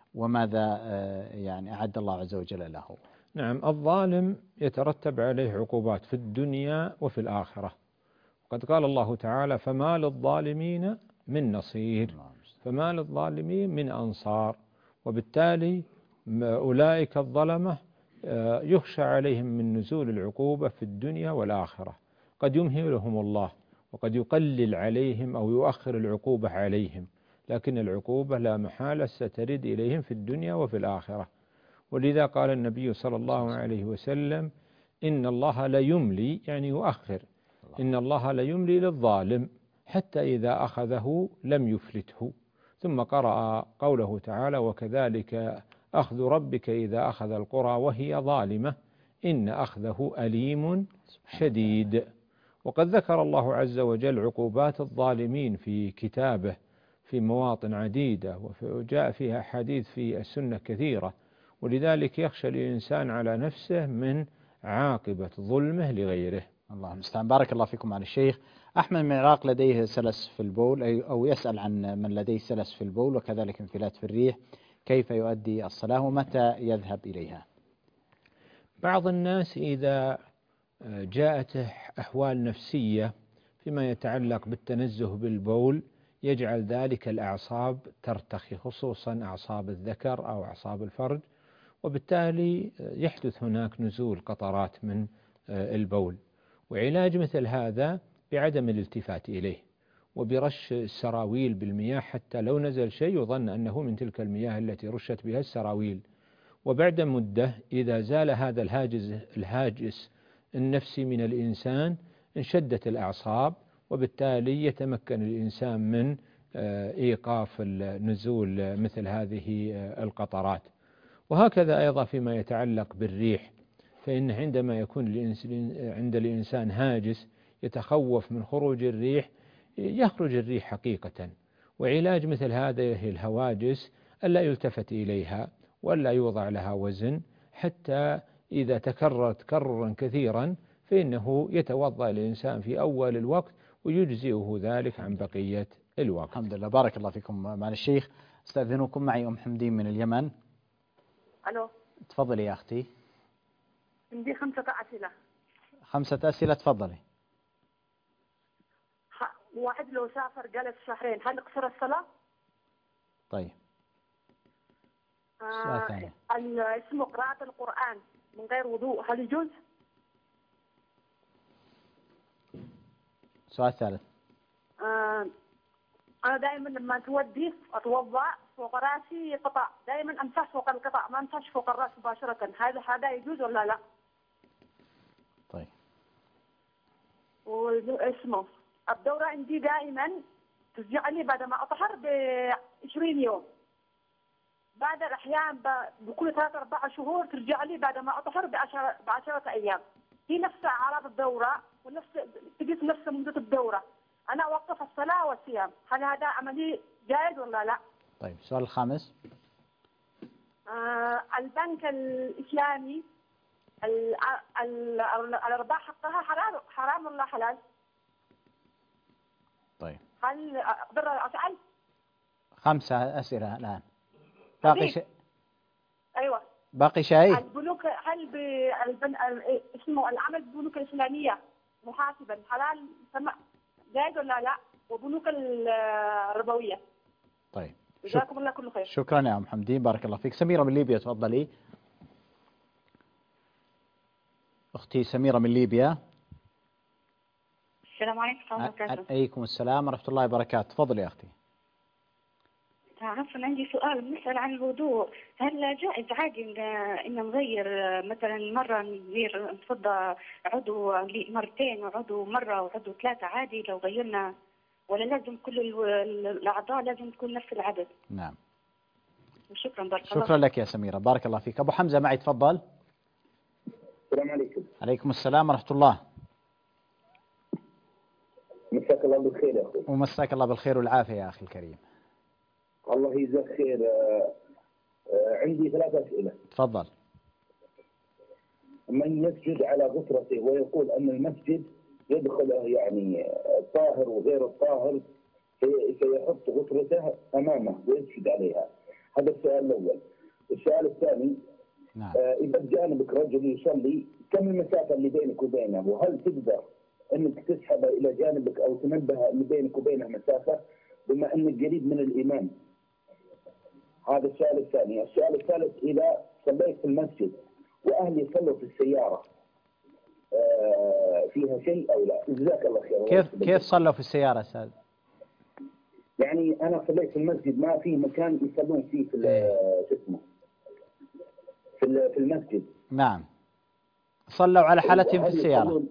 وماذا يعني أعد الله عز وجل له. نعم، الظالم يترتب عليه عقوبات في الدنيا وفي الآخرة، وقد قال الله تعالى: فما للظالمين من نصير، فما للظالمين من أنصار. وبالتالي أولئك الظلمة يخشى عليهم من نزول العقوبة في الدنيا والآخرة، قد يمهلهم الله وقد يقلل عليهم أو يؤخر العقوبة عليهم، لكن العقوبة لا محالة سترد إليهم في الدنيا وفي الآخرة. ولذا قال النبي صلى الله عليه وسلم: إن الله لا يملي، يعني يؤخر، إن الله لا يملي للظالم حتى إذا أخذه لم يفلته. ثم قرأ قوله تعالى: وكذلك أخذ ربك إذا أخذ القرى وهي ظالمة إن أخذه أليم شديد. وقد ذكر الله عز وجل عقوبات الظالمين في كتابه في مواطن عديدة، وجاء فيها أحاديث في السنة كثيرة، ولذلك يخشى الإنسان على نفسه من عاقبة ظلمه لغيره. الله المستعان. بارك الله فيكم على الشيخ. أحمد من العراق لديه سلس في البول، أو يسأل عن من لديه سلس في البول وكذلك انفلات في الريح، كيف يؤدي الصلاة ومتى يذهب إليها؟ بعض الناس إذا جاءته أحوال نفسية فيما يتعلق بالتنزه بالبول يجعل ذلك الأعصاب ترتخي، خصوصا أعصاب الذكر أو أعصاب الفرج، وبالتالي يحدث هناك نزول قطرات من البول. وعلاج مثل هذا بعدم الالتفات إليه، وبرش السراويل بالمياه حتى لو نزل شيء يظن أنه من تلك المياه التي رشت بها السراويل. وبعد مدة إذا زال هذا الهاجس الهاجس النفسي من الإنسان انشدت الأعصاب، وبالتالي يتمكن الإنسان من إيقاف النزول مثل هذه القطرات. وهكذا أيضا فيما يتعلق بالريح، فإن عندما يكون عند الإنسان هاجس يتخوف من خروج الريح يخرج الريح حقيقة. وعلاج مثل هذه الهواجس ألا يلتفت إليها ولا يوضع لها وزن، حتى إذا تكرر تكررا كثيرا فإنه يتوضأ الإنسان في أول الوقت ويجزئه ذلك عن بقية الوقت. الحمد لله. بارك الله فيكم. مع الشيخ، استأذنكم، معي أم حمدين من اليمن. ألو، تفضلي يا أختي. عندي خمسة أسئلة. خمسة أسئلة، تفضلي. واحد لو سافر جلس شهرين هل نقصر الصلاة؟ طيب. آه اسمه قراءة القرآن من غير وضوء هل يجوز؟ سؤال ثالث. آه أنا دائما لما أتودي أتوضأ فوق رأسي قطع، دائما أمسح فوق القطع ما أمسحش فوق الرأس مباشرة، هذا هذا يجوز ولا لا؟ طيب. واسمه الدورة عندي دائما ترجع لي بعد ما أطهر ب عشرين يوم، بعد الأحيان بكل ثلاثة أربعة شهور ترجع لي بعد ما أطهر بعشرة بعشرة أيام. هي نفس أعراض الدورة ونفس تقيس نفس مدة الدورة، أنا أوقف الصلاة والصيام، هل هذا عملي جائز ولا لا؟ طيب السؤال الخامس. آه البنك الإسلامي ال- ال- الأرباح حقها حرام حرام ولا حلال؟ طيب هل أقدر أسأل؟ خمسة أسئلة الآن. باقي شيء؟ أيوة. باقي شيء؟ البنوك هل بالبن... اسمه العمل بالبنوك الإسلامية محاسبا حلال سمع جائز ولا لا؟ وبنوك الربوية. طيب. جزاكم الله كل خير. شكرا يا أم حمدين، بارك الله فيك. سميرة من ليبيا تفضلي. أختي سميرة من ليبيا. السلام عليكم ورحمة الله وبركاته. عليكم السلام ورحمة الله وبركاته. تفضلي يا أختي. عفوا عندي سؤال بنسأل عن الوضوء، هل جائز عادي إن نغير مثلا مرة ندير نفضى عضو مرتين وعضو مرة وعضو ثلاثة عادي لو غيرنا، ولا لازم كل الأعضاء لازم تكون نفس العدد؟ نعم. شكرا بارك الله. شكرا لك يا سميرة، بارك الله فيك. أبو حمزة معي تفضل. السلام عليكم. عليكم السلام ورحمة الله. مساك الله بالخير يا أخي. ومساك الله بالخير والعافية يا أخي الكريم. الله يجزاك خير. آه آه عندي ثلاث أسئلة. تفضل. من يسجد على غفرته ويقول أن المسجد يدخله يعني الطاهر وغير الطاهر فيحط غفرته أمامه ويسجد عليها، هذا السؤال الأول. السؤال الثاني، نعم. آه إذا بجانبك رجل يصلي كم المسافة اللي بينك وبينه، وهل تقدر أنك تسحبه إلى جانبك أو تنبه اللي بينك وبينه مسافة بما أنك قريب من الإمام؟ هذا السؤال الثاني. السؤال الثالث، إذا صليت في المسجد وأهلي يصلوا في السيارة آه فيها شيء أو لا؟ جزاك الله خير. كيف كيف صلوا في السيارة أستاذ؟ يعني أنا صليت في المسجد ما في مكان يصلون فيه في شو اسمه في في المسجد. نعم. صلوا على حالتهم في السيارة.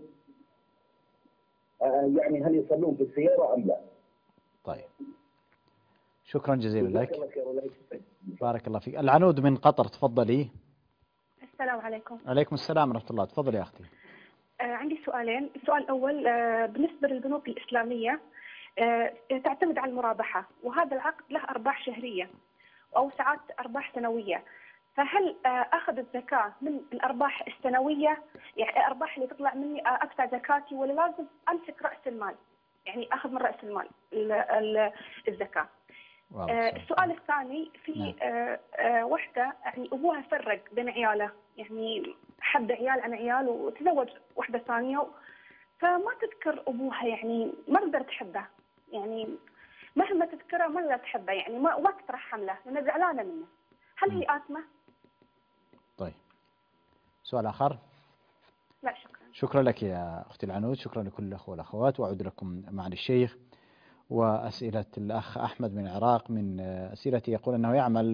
آه يعني هل يصلون في السيارة أم لا؟ طيب. شكرا جزيلا لك. بارك الله فيك. العنود من قطر تفضلي. السلام عليكم. عليكم السلام ورحمة الله. تفضلي يا أختي. آه عندي سؤالين. السؤال الأول آه بالنسبة للبنوك الإسلامية آه تعتمد على المرابحة، وهذا العقد له أرباح شهرية أو ساعات أرباح سنوية، فهل آه أخذ الزكاة من الأرباح السنوية، يعني الأرباح اللي تطلع مني آه أدفع زكاتي، ولا لازم أمسك رأس المال، يعني أخذ من رأس المال الزكاة؟ آه السؤال الثاني، في آه آه وحدة يعني أبوها فرق بين عياله، يعني حب عيال عن عيال وتزوج وحدة ثانية، فما تذكر أبوها، يعني ما تقدر تحبه، يعني مهما تذكره ما تقدر تحبه، يعني ما ما تطرح حمله لأنها زعلانة منه، هل هي آثمة؟ طيب. سؤال آخر؟ لا شكرا. شكرا لك يا أختي العنود، شكرا لكل الأخوة والأخوات، وأعود لكم معالي الشيخ. وأسئلة الأخ أحمد من العراق، من أسئلته يقول أنه يعمل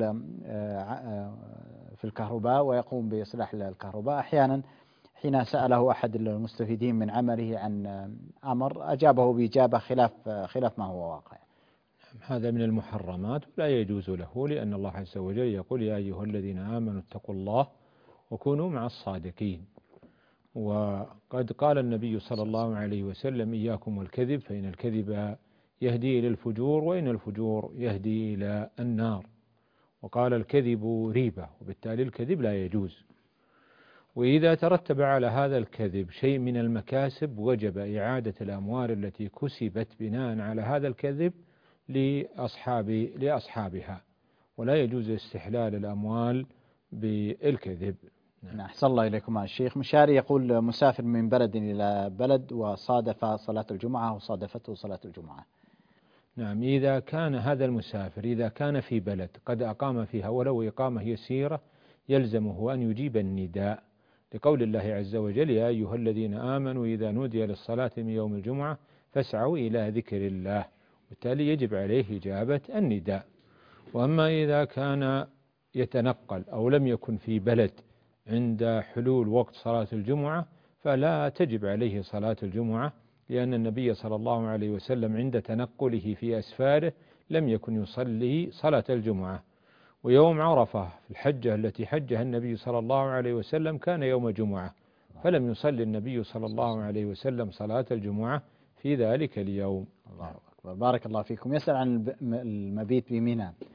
في الكهرباء ويقوم بإصلاح الكهرباء. أحيانا حين سأله أحد المستفيدين من عمله عن أمر أجابه بإجابة خلاف خلاف ما هو واقع. هذا من المحرمات ولا يجوز له، لأن الله عز وجل يقول: يا أيها الذين آمنوا اتقوا الله وكونوا مع الصادقين. وقد قال النبي صلى الله عليه وسلم: إياكم والكذب فإن الكذب يهدي إلى الفجور وإن الفجور يهدي إلى النار. وقال: الكذب ريبة، وبالتالي الكذب لا يجوز. وإذا ترتب على هذا الكذب شيء من المكاسب وجب إعادة الأموال التي كسبت بناء على هذا الكذب لأصحاب لأصحابها، ولا يجوز استحلال الأموال بالكذب. نعم. أحسن الله إليكم الشيخ. مشاري يقول: مسافر من بلد إلى بلد وصادف صلاة الجمعة وصادفته صلاة الجمعة. نعم. إذا كان هذا المسافر إذا كان في بلد قد أقام فيها ولو إقامة يسيرة يلزمه أن يجيب النداء، لقول الله عز وجل: يا أيها الذين آمنوا إذا نودي للصلاة من يوم الجمعة فاسعوا إلى ذكر الله، بالتالي يجب عليه إجابة النداء. وأما إذا كان يتنقل أو لم يكن في بلد عند حلول وقت صلاة الجمعة فلا تجب عليه صلاة الجمعة، لأن النبي صلى الله عليه وسلم عند تنقله في أسفاره لم يكن يصلي صلاة الجمعة. ويوم عرفة في الحجة التي حجها النبي صلى الله عليه وسلم كان يوم جمعة، فلم يصلي النبي صلى الله عليه وسلم صلاة الجمعة في ذلك اليوم. الله أكبر. بارك الله فيكم. يسأل عن المبيت بمنى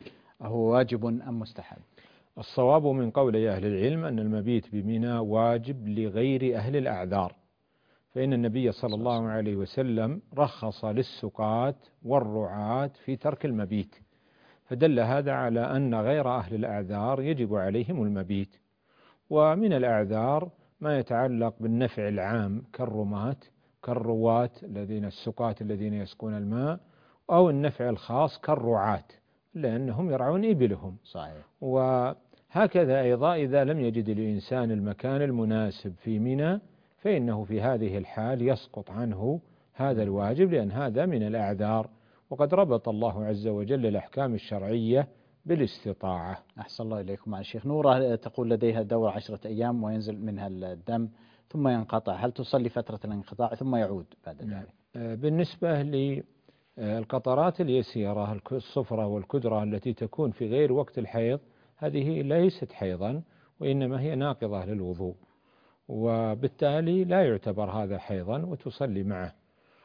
هو واجب أم مستحب؟ الصواب من قول أهل العلم أن المبيت بمنى واجب لغير أهل الأعذار، فإن النبي صلى الله عليه وسلم رخص للسقاة والرعاة في ترك المبيت، فدل هذا على أن غير أهل الأعذار يجب عليهم المبيت. ومن الأعذار ما يتعلق بالنفع العام كالرماة كالرواة الذين السقاة الذين يسقون الماء، أو النفع الخاص كالرعاة لأنهم يرعون إبلهم. صحيح. وهكذا أيضا إذا لم يجد الإنسان المكان المناسب في منى فإنه في هذه الحال يسقط عنه هذا الواجب، لأن هذا من الأعذار، وقد ربط الله عز وجل الأحكام الشرعية بالاستطاعة. أحسن الله إليكم. مع الشيخ نورة تقول لديها دورة عشرة أيام وينزل منها الدم ثم ينقطع، هل تصلي فترة الانقطاع ثم يعود بعد ذلك؟ بالنسبة للقطرات اليسيرة الصفرة والكدرة التي تكون في غير وقت الحيض هذه ليست حيضا وإنما هي ناقضة للوضوء، وبالتالي لا يعتبر هذا حيضا وتصلي معه.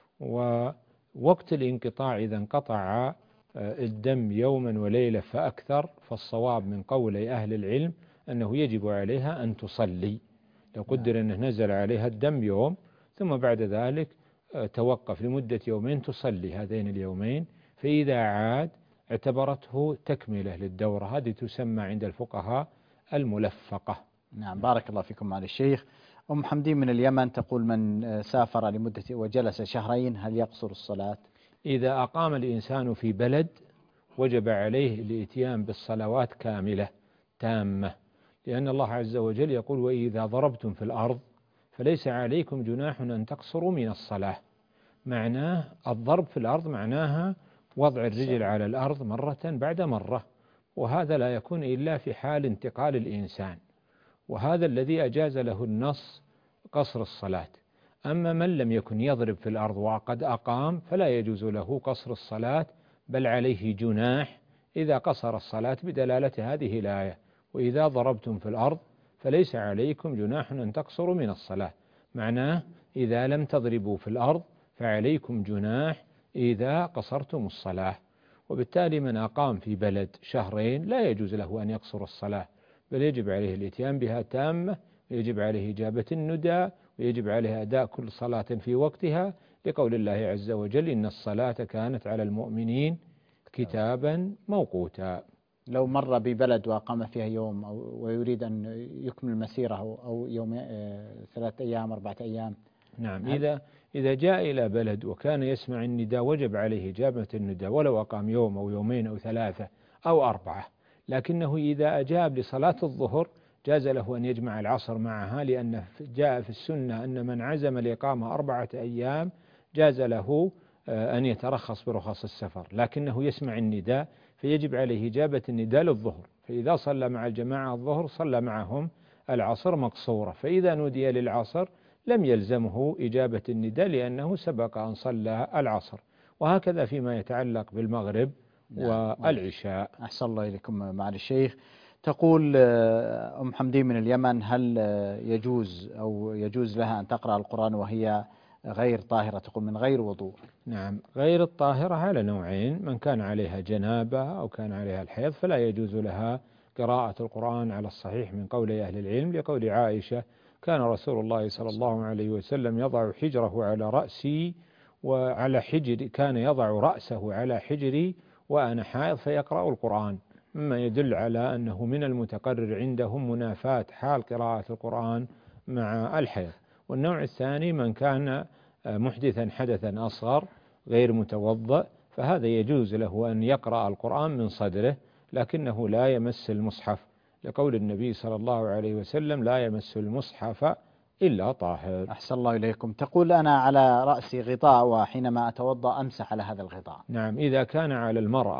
ووقت الانقطاع إذا انقطع الدم يوما وليلة فأكثر فالصواب من قول أهل العلم أنه يجب عليها أن تصلي، لو قدر أنه نزل عليها الدم يوم ثم بعد ذلك توقف لمدة يومين تصلي هذين اليومين، فإذا عاد اعتبرته تكملة للدورة، هذه تسمى عند الفقهاء الملفقة. نعم بارك الله فيكم معالي الشيخ. أم حمدين من اليمن تقول من سافر لمدة وجلس شهرين هل يقصر الصلاة؟ إذا أقام الإنسان في بلد وجب عليه الإتيان بالصلوات كاملة تامة، لأن الله عز وجل يقول وإذا ضربتم في الأرض فليس عليكم جناح أن تقصروا من الصلاة. معناه الضرب في الأرض معناها وضع الرجل على الأرض مرة بعد مرة، وهذا لا يكون إلا في حال انتقال الإنسان، وهذا الذي أجاز له النص قصر الصلاة. أما من لم يكن يضرب في الأرض وقد أقام فلا يجوز له قصر الصلاة، بل عليه جناح إذا قصر الصلاة بدلالة هذه الآية وإذا ضربتم في الأرض فليس عليكم جناح أن تقصروا من الصلاة. معناه إذا لم تضربوا في الأرض فعليكم جناح إذا قصرتم الصلاة. وبالتالي من أقام في بلد شهرين لا يجوز له أن يقصر الصلاة، بل يجب عليه الإتيان بها تامة، ويجب عليه إجابة الندى، ويجب عليه أداء كل صلاة في وقتها، لقول الله عز وجل إن الصلاة كانت على المؤمنين كتابا موقوتا. لو مر ببلد وأقام فيها يوم أو ويريد أن يكمل مسيره أو يوم ثلاثة أيام أربعة أيام. نعم إذا إذا جاء إلى بلد وكان يسمع النداء وجب عليه إجابة النداء ولو أقام يوم أو يومين أو ثلاثة أو أربعة، لكنه إذا أجاب لصلاة الظهر جاز له أن يجمع العصر معها، لأن جاء في السنة أن من عزم الإقامة أربعة أيام جاز له أن يترخص برخص السفر، لكنه يسمع النداء فيجب عليه إجابة النداء للظهر، فإذا صلى مع الجماعة الظهر صلى معهم العصر مقصورة، فإذا نودي للعصر لم يلزمه إجابة النداء لأنه سبق أن صلى العصر. وهكذا فيما يتعلق بالمغرب والعشاء. أحسن الله إليكم معالي الشيخ. تقول أم حمدين من اليمن هل يجوز أو يجوز لها أن تقرأ القرآن وهي غير طاهرة؟ تقول من غير وضوء. نعم غير الطاهرة على نوعين، من كان عليها جنابة أو كان عليها الحيض فلا يجوز لها قراءة القرآن على الصحيح من قول أهل العلم، لقول عائشة كان رسول الله صلى الله عليه وسلم يضع حجره على رأسي وعلى حجري، كان يضع رأسه على حجري وأنا حائض فيقرأ القرآن، مما يدل على أنه من المتقرر عندهم منافاة حال قراءة القرآن مع الحيض. والنوع الثاني من كان محدثا حدثا أصغر غير متوضأ فهذا يجوز له أن يقرأ القرآن من صدره لكنه لا يمس المصحف، لقول النبي صلى الله عليه وسلم لا يمس المصحف إلا طاهر. أحسن الله إليكم. تقول أنا على رأسي غطاء وحينما أتوضأ أمسح على هذا الغطاء. نعم إذا كان على المرأة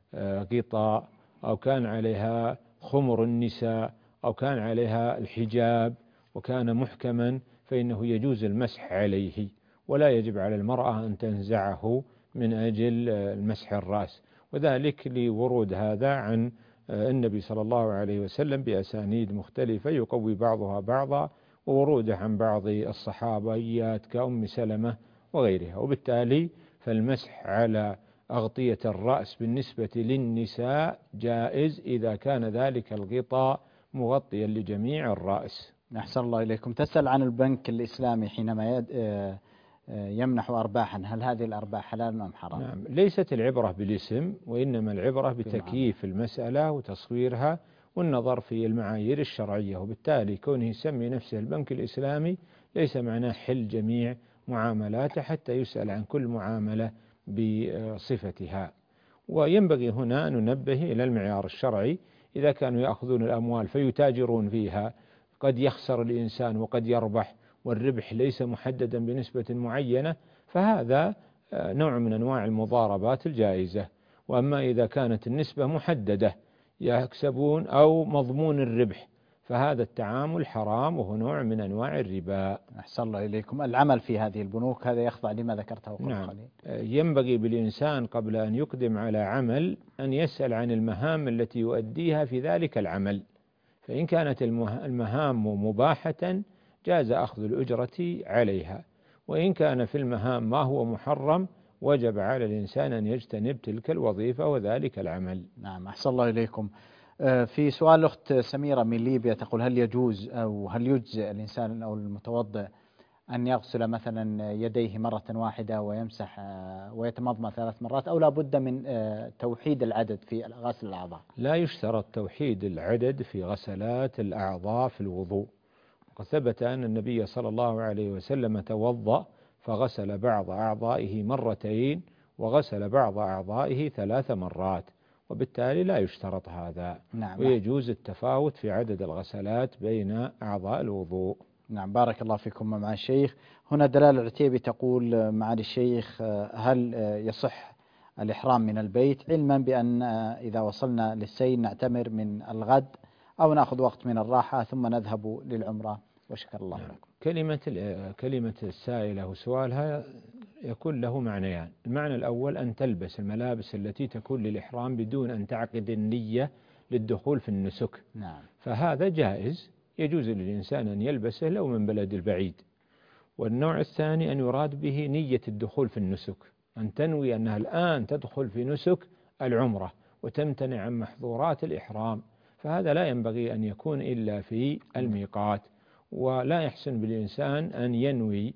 غطاء أو كان عليها خمر النساء أو كان عليها الحجاب وكان محكما فإنه يجوز المسح عليه، ولا يجب على المرأة أن تنزعه من أجل المسح الرأس، وذلك لورود هذا عن النبي صلى الله عليه وسلم بأسانيد مختلفة يقوي بعضها بعضا، ووروده عن بعض الصحابيات كأم سلمة وغيرها. وبالتالي فالمسح على أغطية الرأس بالنسبة للنساء جائز إذا كان ذلك الغطاء مغطيا لجميع الرأس. أحسن الله إليكم. تسأل عن البنك الإسلامي حينما يمنح أرباحا، هل هذه الأرباح حلال أم حرام؟ نعم، ليست العبرة بالاسم، وإنما العبرة بتكييف المسألة وتصويرها والنظر في المعايير الشرعية، وبالتالي كونه يسمي نفسه البنك الإسلامي ليس معناه حل جميع معاملاته حتى يسأل عن كل معاملة بصفتها. وينبغي هنا أن ننبه إلى المعيار الشرعي. إذا كانوا يأخذون الأموال فيتاجرون فيها، قد يخسر الإنسان وقد يربح، والربح ليس محددا بنسبة معينة، فهذا نوع من أنواع المضاربات الجائزة. وأما إذا كانت النسبة محددة يكسبون أو مضمون الربح، فهذا التعامل حرام وهو نوع من أنواع الربا. أحسن الله إليكم. العمل في هذه البنوك هذا يخضع لما ذكرته قبل نعم. قليل. ينبغي بالإنسان قبل أن يقدم على عمل أن يسأل عن المهام التي يؤديها في ذلك العمل، فإن كانت المهام مباحة جاز أخذ الأجرة عليها، وإن كان في المهام ما هو محرم وجب على الإنسان أن يجتنب تلك الوظيفة وذلك العمل. نعم. أحسن الله إليكم. في سؤال أخت سميرة من ليبيا تقول: هل يجوز أو هل يجزئ الإنسان أو المتوضئ أن يغسل مثلا يديه مرة واحدة ويمسح ويتمضمض ثلاث مرات، أو لا بد من توحيد العدد في غسل الأعضاء؟ لا يشترط توحيد العدد في غسلات الأعضاء في الوضوء. وقد ثبت أن النبي صلى الله عليه وسلم توضأ فغسل بعض أعضائه مرتين وغسل بعض أعضائه ثلاث مرات، وبالتالي لا يشترط هذا. نعم. ويجوز التفاوت في عدد الغسلات بين أعضاء الوضوء. نعم. بارك الله فيكم مع الشيخ. هنا دلال العتيبي تقول: معالي الشيخ، هل يصح الإحرام من البيت، علما بأن إذا وصلنا للسيل نعتمر من الغد أو نأخذ وقت من الراحة ثم نذهب للعمرة؟ وشكر الله نعم. لكم. كلمة كلمة السائلة وسؤالها يكون له معنيان. المعنى الأول أن تلبس الملابس التي تكون للإحرام بدون أن تعقد النية للدخول في النسك. نعم. فهذا جائز، يجوز للإنسان أن يلبسه لو من بلد البعيد. والنوع الثاني أن يراد به نية الدخول في النسك، أن تنوي أنها الآن تدخل في نسك العمرة وتمتنع عن محظورات الإحرام، فهذا لا ينبغي أن يكون إلا في الميقات. ولا يحسن بالإنسان أن ينوي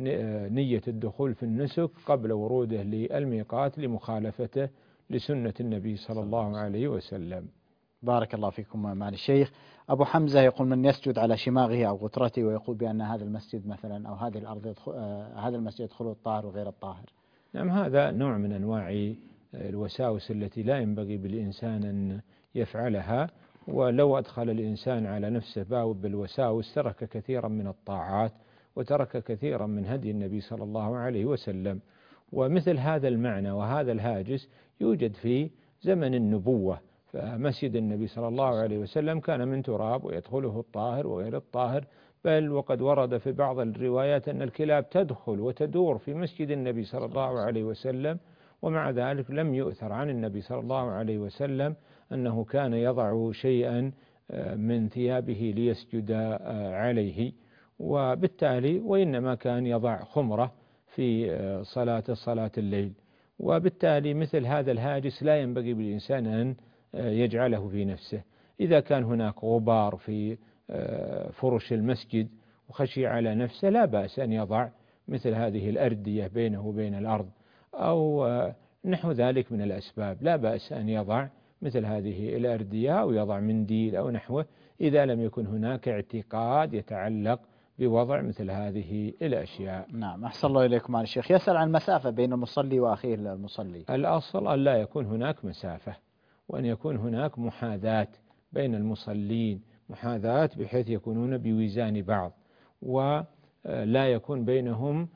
نية الدخول في النسك قبل وروده للميقات لمخالفته لسنة النبي صلى الله عليه وسلم. بارك الله فيكم معالي الشيخ. أبو حمزة يقول: من يسجد على شماغه أو غترته ويقول بأن هذا المسجد مثلا أو هذه الأرض يدخل آه هذا المسجد يدخله الطاهر وغير الطاهر. نعم، هذا نوع من أنواع الوساوس التي لا ينبغي بالإنسان أن يفعلها. ولو أدخل الإنسان على نفسه باب بالوساوس ترك كثيرا من الطاعات وترك كثيرا من هدي النبي صلى الله عليه وسلم. ومثل هذا المعنى وهذا الهاجس يوجد في زمن النبوة، فمسجد النبي صلى الله عليه وسلم كان من تراب ويدخله الطاهر وغير الطاهر، بل وقد ورد في بعض الروايات أن الكلاب تدخل وتدور في مسجد النبي صلى الله عليه وسلم، ومع ذلك لم يؤثر عن النبي صلى الله عليه وسلم أنه كان يضع شيئا من ثيابه ليسجد عليه، وبالتالي وإنما كان يضع خمرة في صلاة صلاة الليل. وبالتالي مثل هذا الهاجس لا ينبغي بالإنسان أن يجعله في نفسه. إذا كان هناك غبار في فرش المسجد وخشي على نفسه لا بأس أن يضع مثل هذه الأردية بينه وبين الأرض أو نحو ذلك من الأسباب، لا بأس أن يضع مثل هذه الأردية أو يضع منديل أو نحوه إذا لم يكن هناك اعتقاد يتعلق بوضع مثل هذه الأشياء. نعم. أحسن الله إليكم معالي الشيخ. يسأل عن المسافة بين المصلي وأخيه المصلي. الأصل أن لا يكون هناك مسافة، وأن يكون هناك محاذاة بين المصلين، محاذاة بحيث يكونون بوزان بعض، ولا يكون بينهم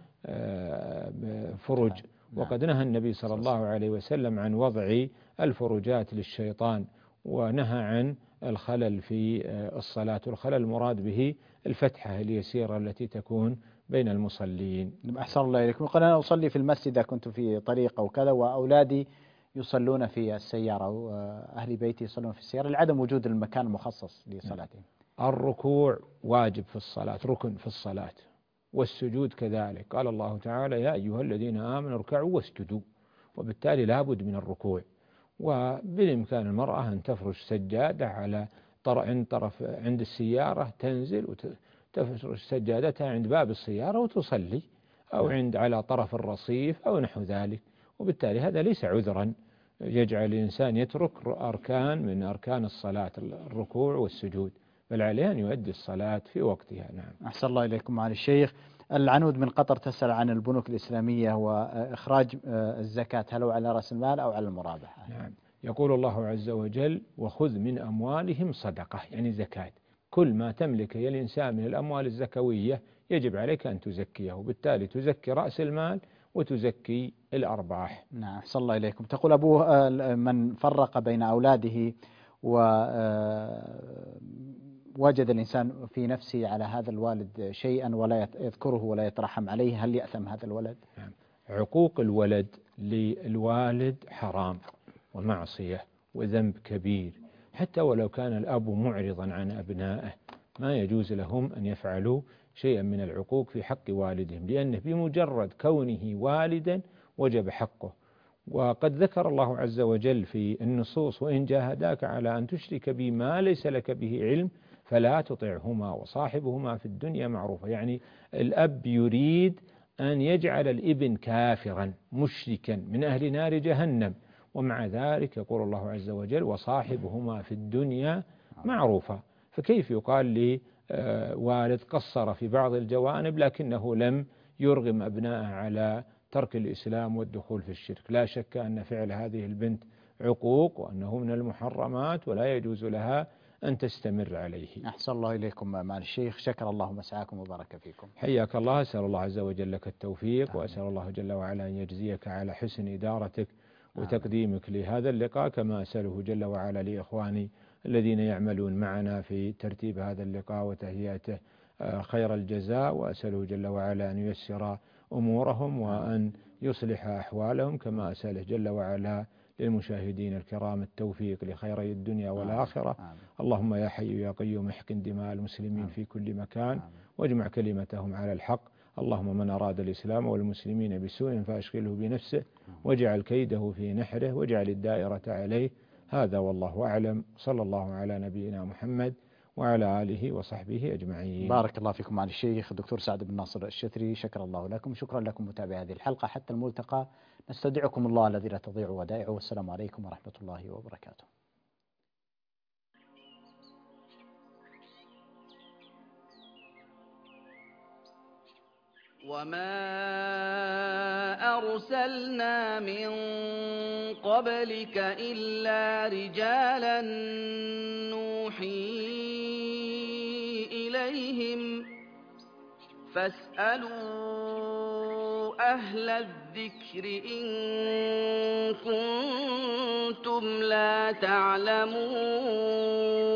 فرج. وقد نهى النبي صلى الله عليه وسلم عن وضع الفرجات للشيطان، ونهى عن الخلل في الصلاة. والخلل المراد به الفتحة اليسيرة التي تكون بين المصلين. أحسن الله إليكم. يقول: أنا أصلي في المسجد إذا كنت في طريق أو كذا، وأولادي يصلون في السيارة وأهل بيتي يصلون في السيارة لعدم وجود المكان المخصص لصلاتهم. الركوع واجب في الصلاة، ركن في الصلاة، والسجود كذلك. قال الله تعالى: يا أيها الذين آمنوا اركعوا واسجدوا. وبالتالي لابد من الركوع. وبالإمكان المرأة أن تفرش سجادة على عند طرف عند السيارة، تنزل وتفرش سجادتها عند باب السيارة وتصلي، أو عند على طرف الرصيف أو نحو ذلك. وبالتالي هذا ليس عذرا يجعل الإنسان يترك أركان من أركان الصلاة، الركوع والسجود، بل عليه أن يؤدي الصلاة في وقتها. نعم. أحسن الله إليكم معالي الشيخ. العنود من قطر تسأل عن البنوك الإسلامية وإخراج الزكاة، هل هو على رأس المال أو على المرابحة؟ نعم. يقول الله عز وجل: وخذ من أموالهم صدقة، يعني زكاة. كل ما تملك يا الإنسان من الأموال الزكوية يجب عليك أن تزكيه، وبالتالي تزكي رأس المال وتزكي الأرباح. نعم. أحسن الله إليكم. تقول أبوه من فرق بين أولاده ووجد الإنسان في نفسه على هذا الوالد شيئا ولا يذكره ولا يترحم عليه، هل يأثم هذا الولد؟ نعم. عقوق الولد للوالد حرام ومعصية وذنب كبير، حتى ولو كان الأب معرضا عن أبنائه ما يجوز لهم أن يفعلوا شيئا من العقوق في حق والدهم، لأنه بمجرد كونه والدا وجب حقه. وقد ذكر الله عز وجل في النصوص: وإن جاهداك على أن تشرك بي ما ليس لك به علم فلا تطعهما وصاحبهما في الدنيا معروفا. يعني الأب يريد أن يجعل الابن كافرا مشركا من أهل نار جهنم، ومع ذلك يقول الله عز وجل: وصاحبهما في الدنيا معروفا. فكيف يقال لي والد قصر في بعض الجوانب لكنه لم يرغم أبنائه على ترك الإسلام والدخول في الشرك؟ لا شك أن فعل هذه البنت عقوق، وأنه من المحرمات ولا يجوز لها أن تستمر عليه. أحسن الله إليكم معالي الشيخ، شكر الله مسعاكم وبارك فيكم. حياك الله. أسأل الله عز وجل لك التوفيق، وأسأل الله جل وعلا أن يجزيك على حسن إدارتك وتقديمك لهذا اللقاء، كما أسأله جل وعلا لإخواني الذين يعملون معنا في ترتيب هذا اللقاء وتهيئته خير الجزاء، وأسأله جل وعلا أن ييسر أمورهم وأن يصلح أحوالهم، كما أسأله جل وعلا للمشاهدين الكرام التوفيق لخيري الدنيا والآخرة. آمين. اللهم يا حي يا قيوم احقن دماء المسلمين آمين. في كل مكان آمين. واجمع كلمتهم على الحق. اللهم من أراد الإسلام والمسلمين بسوء فأشغله بنفسه واجعل كيده في نحره واجعل الدائرة عليه. هذا والله أعلم. صلى الله على نبينا محمد وعلى آله وصحبه أجمعين. بارك الله فيكم معالي الشيخ الدكتور سعد بن ناصر الشتري، شكر الله لكم. شكرا لكم متابعي هذه الحلقة، حتى الملتقى نستودعكم الله الذي لا تضيع ودائعه، والسلام عليكم ورحمة الله وبركاته. وما أرسلنا من قبلك إلا رجالا نوحي إليهم فاسألوا أهل الذكر إن كنتم لا تعلمون.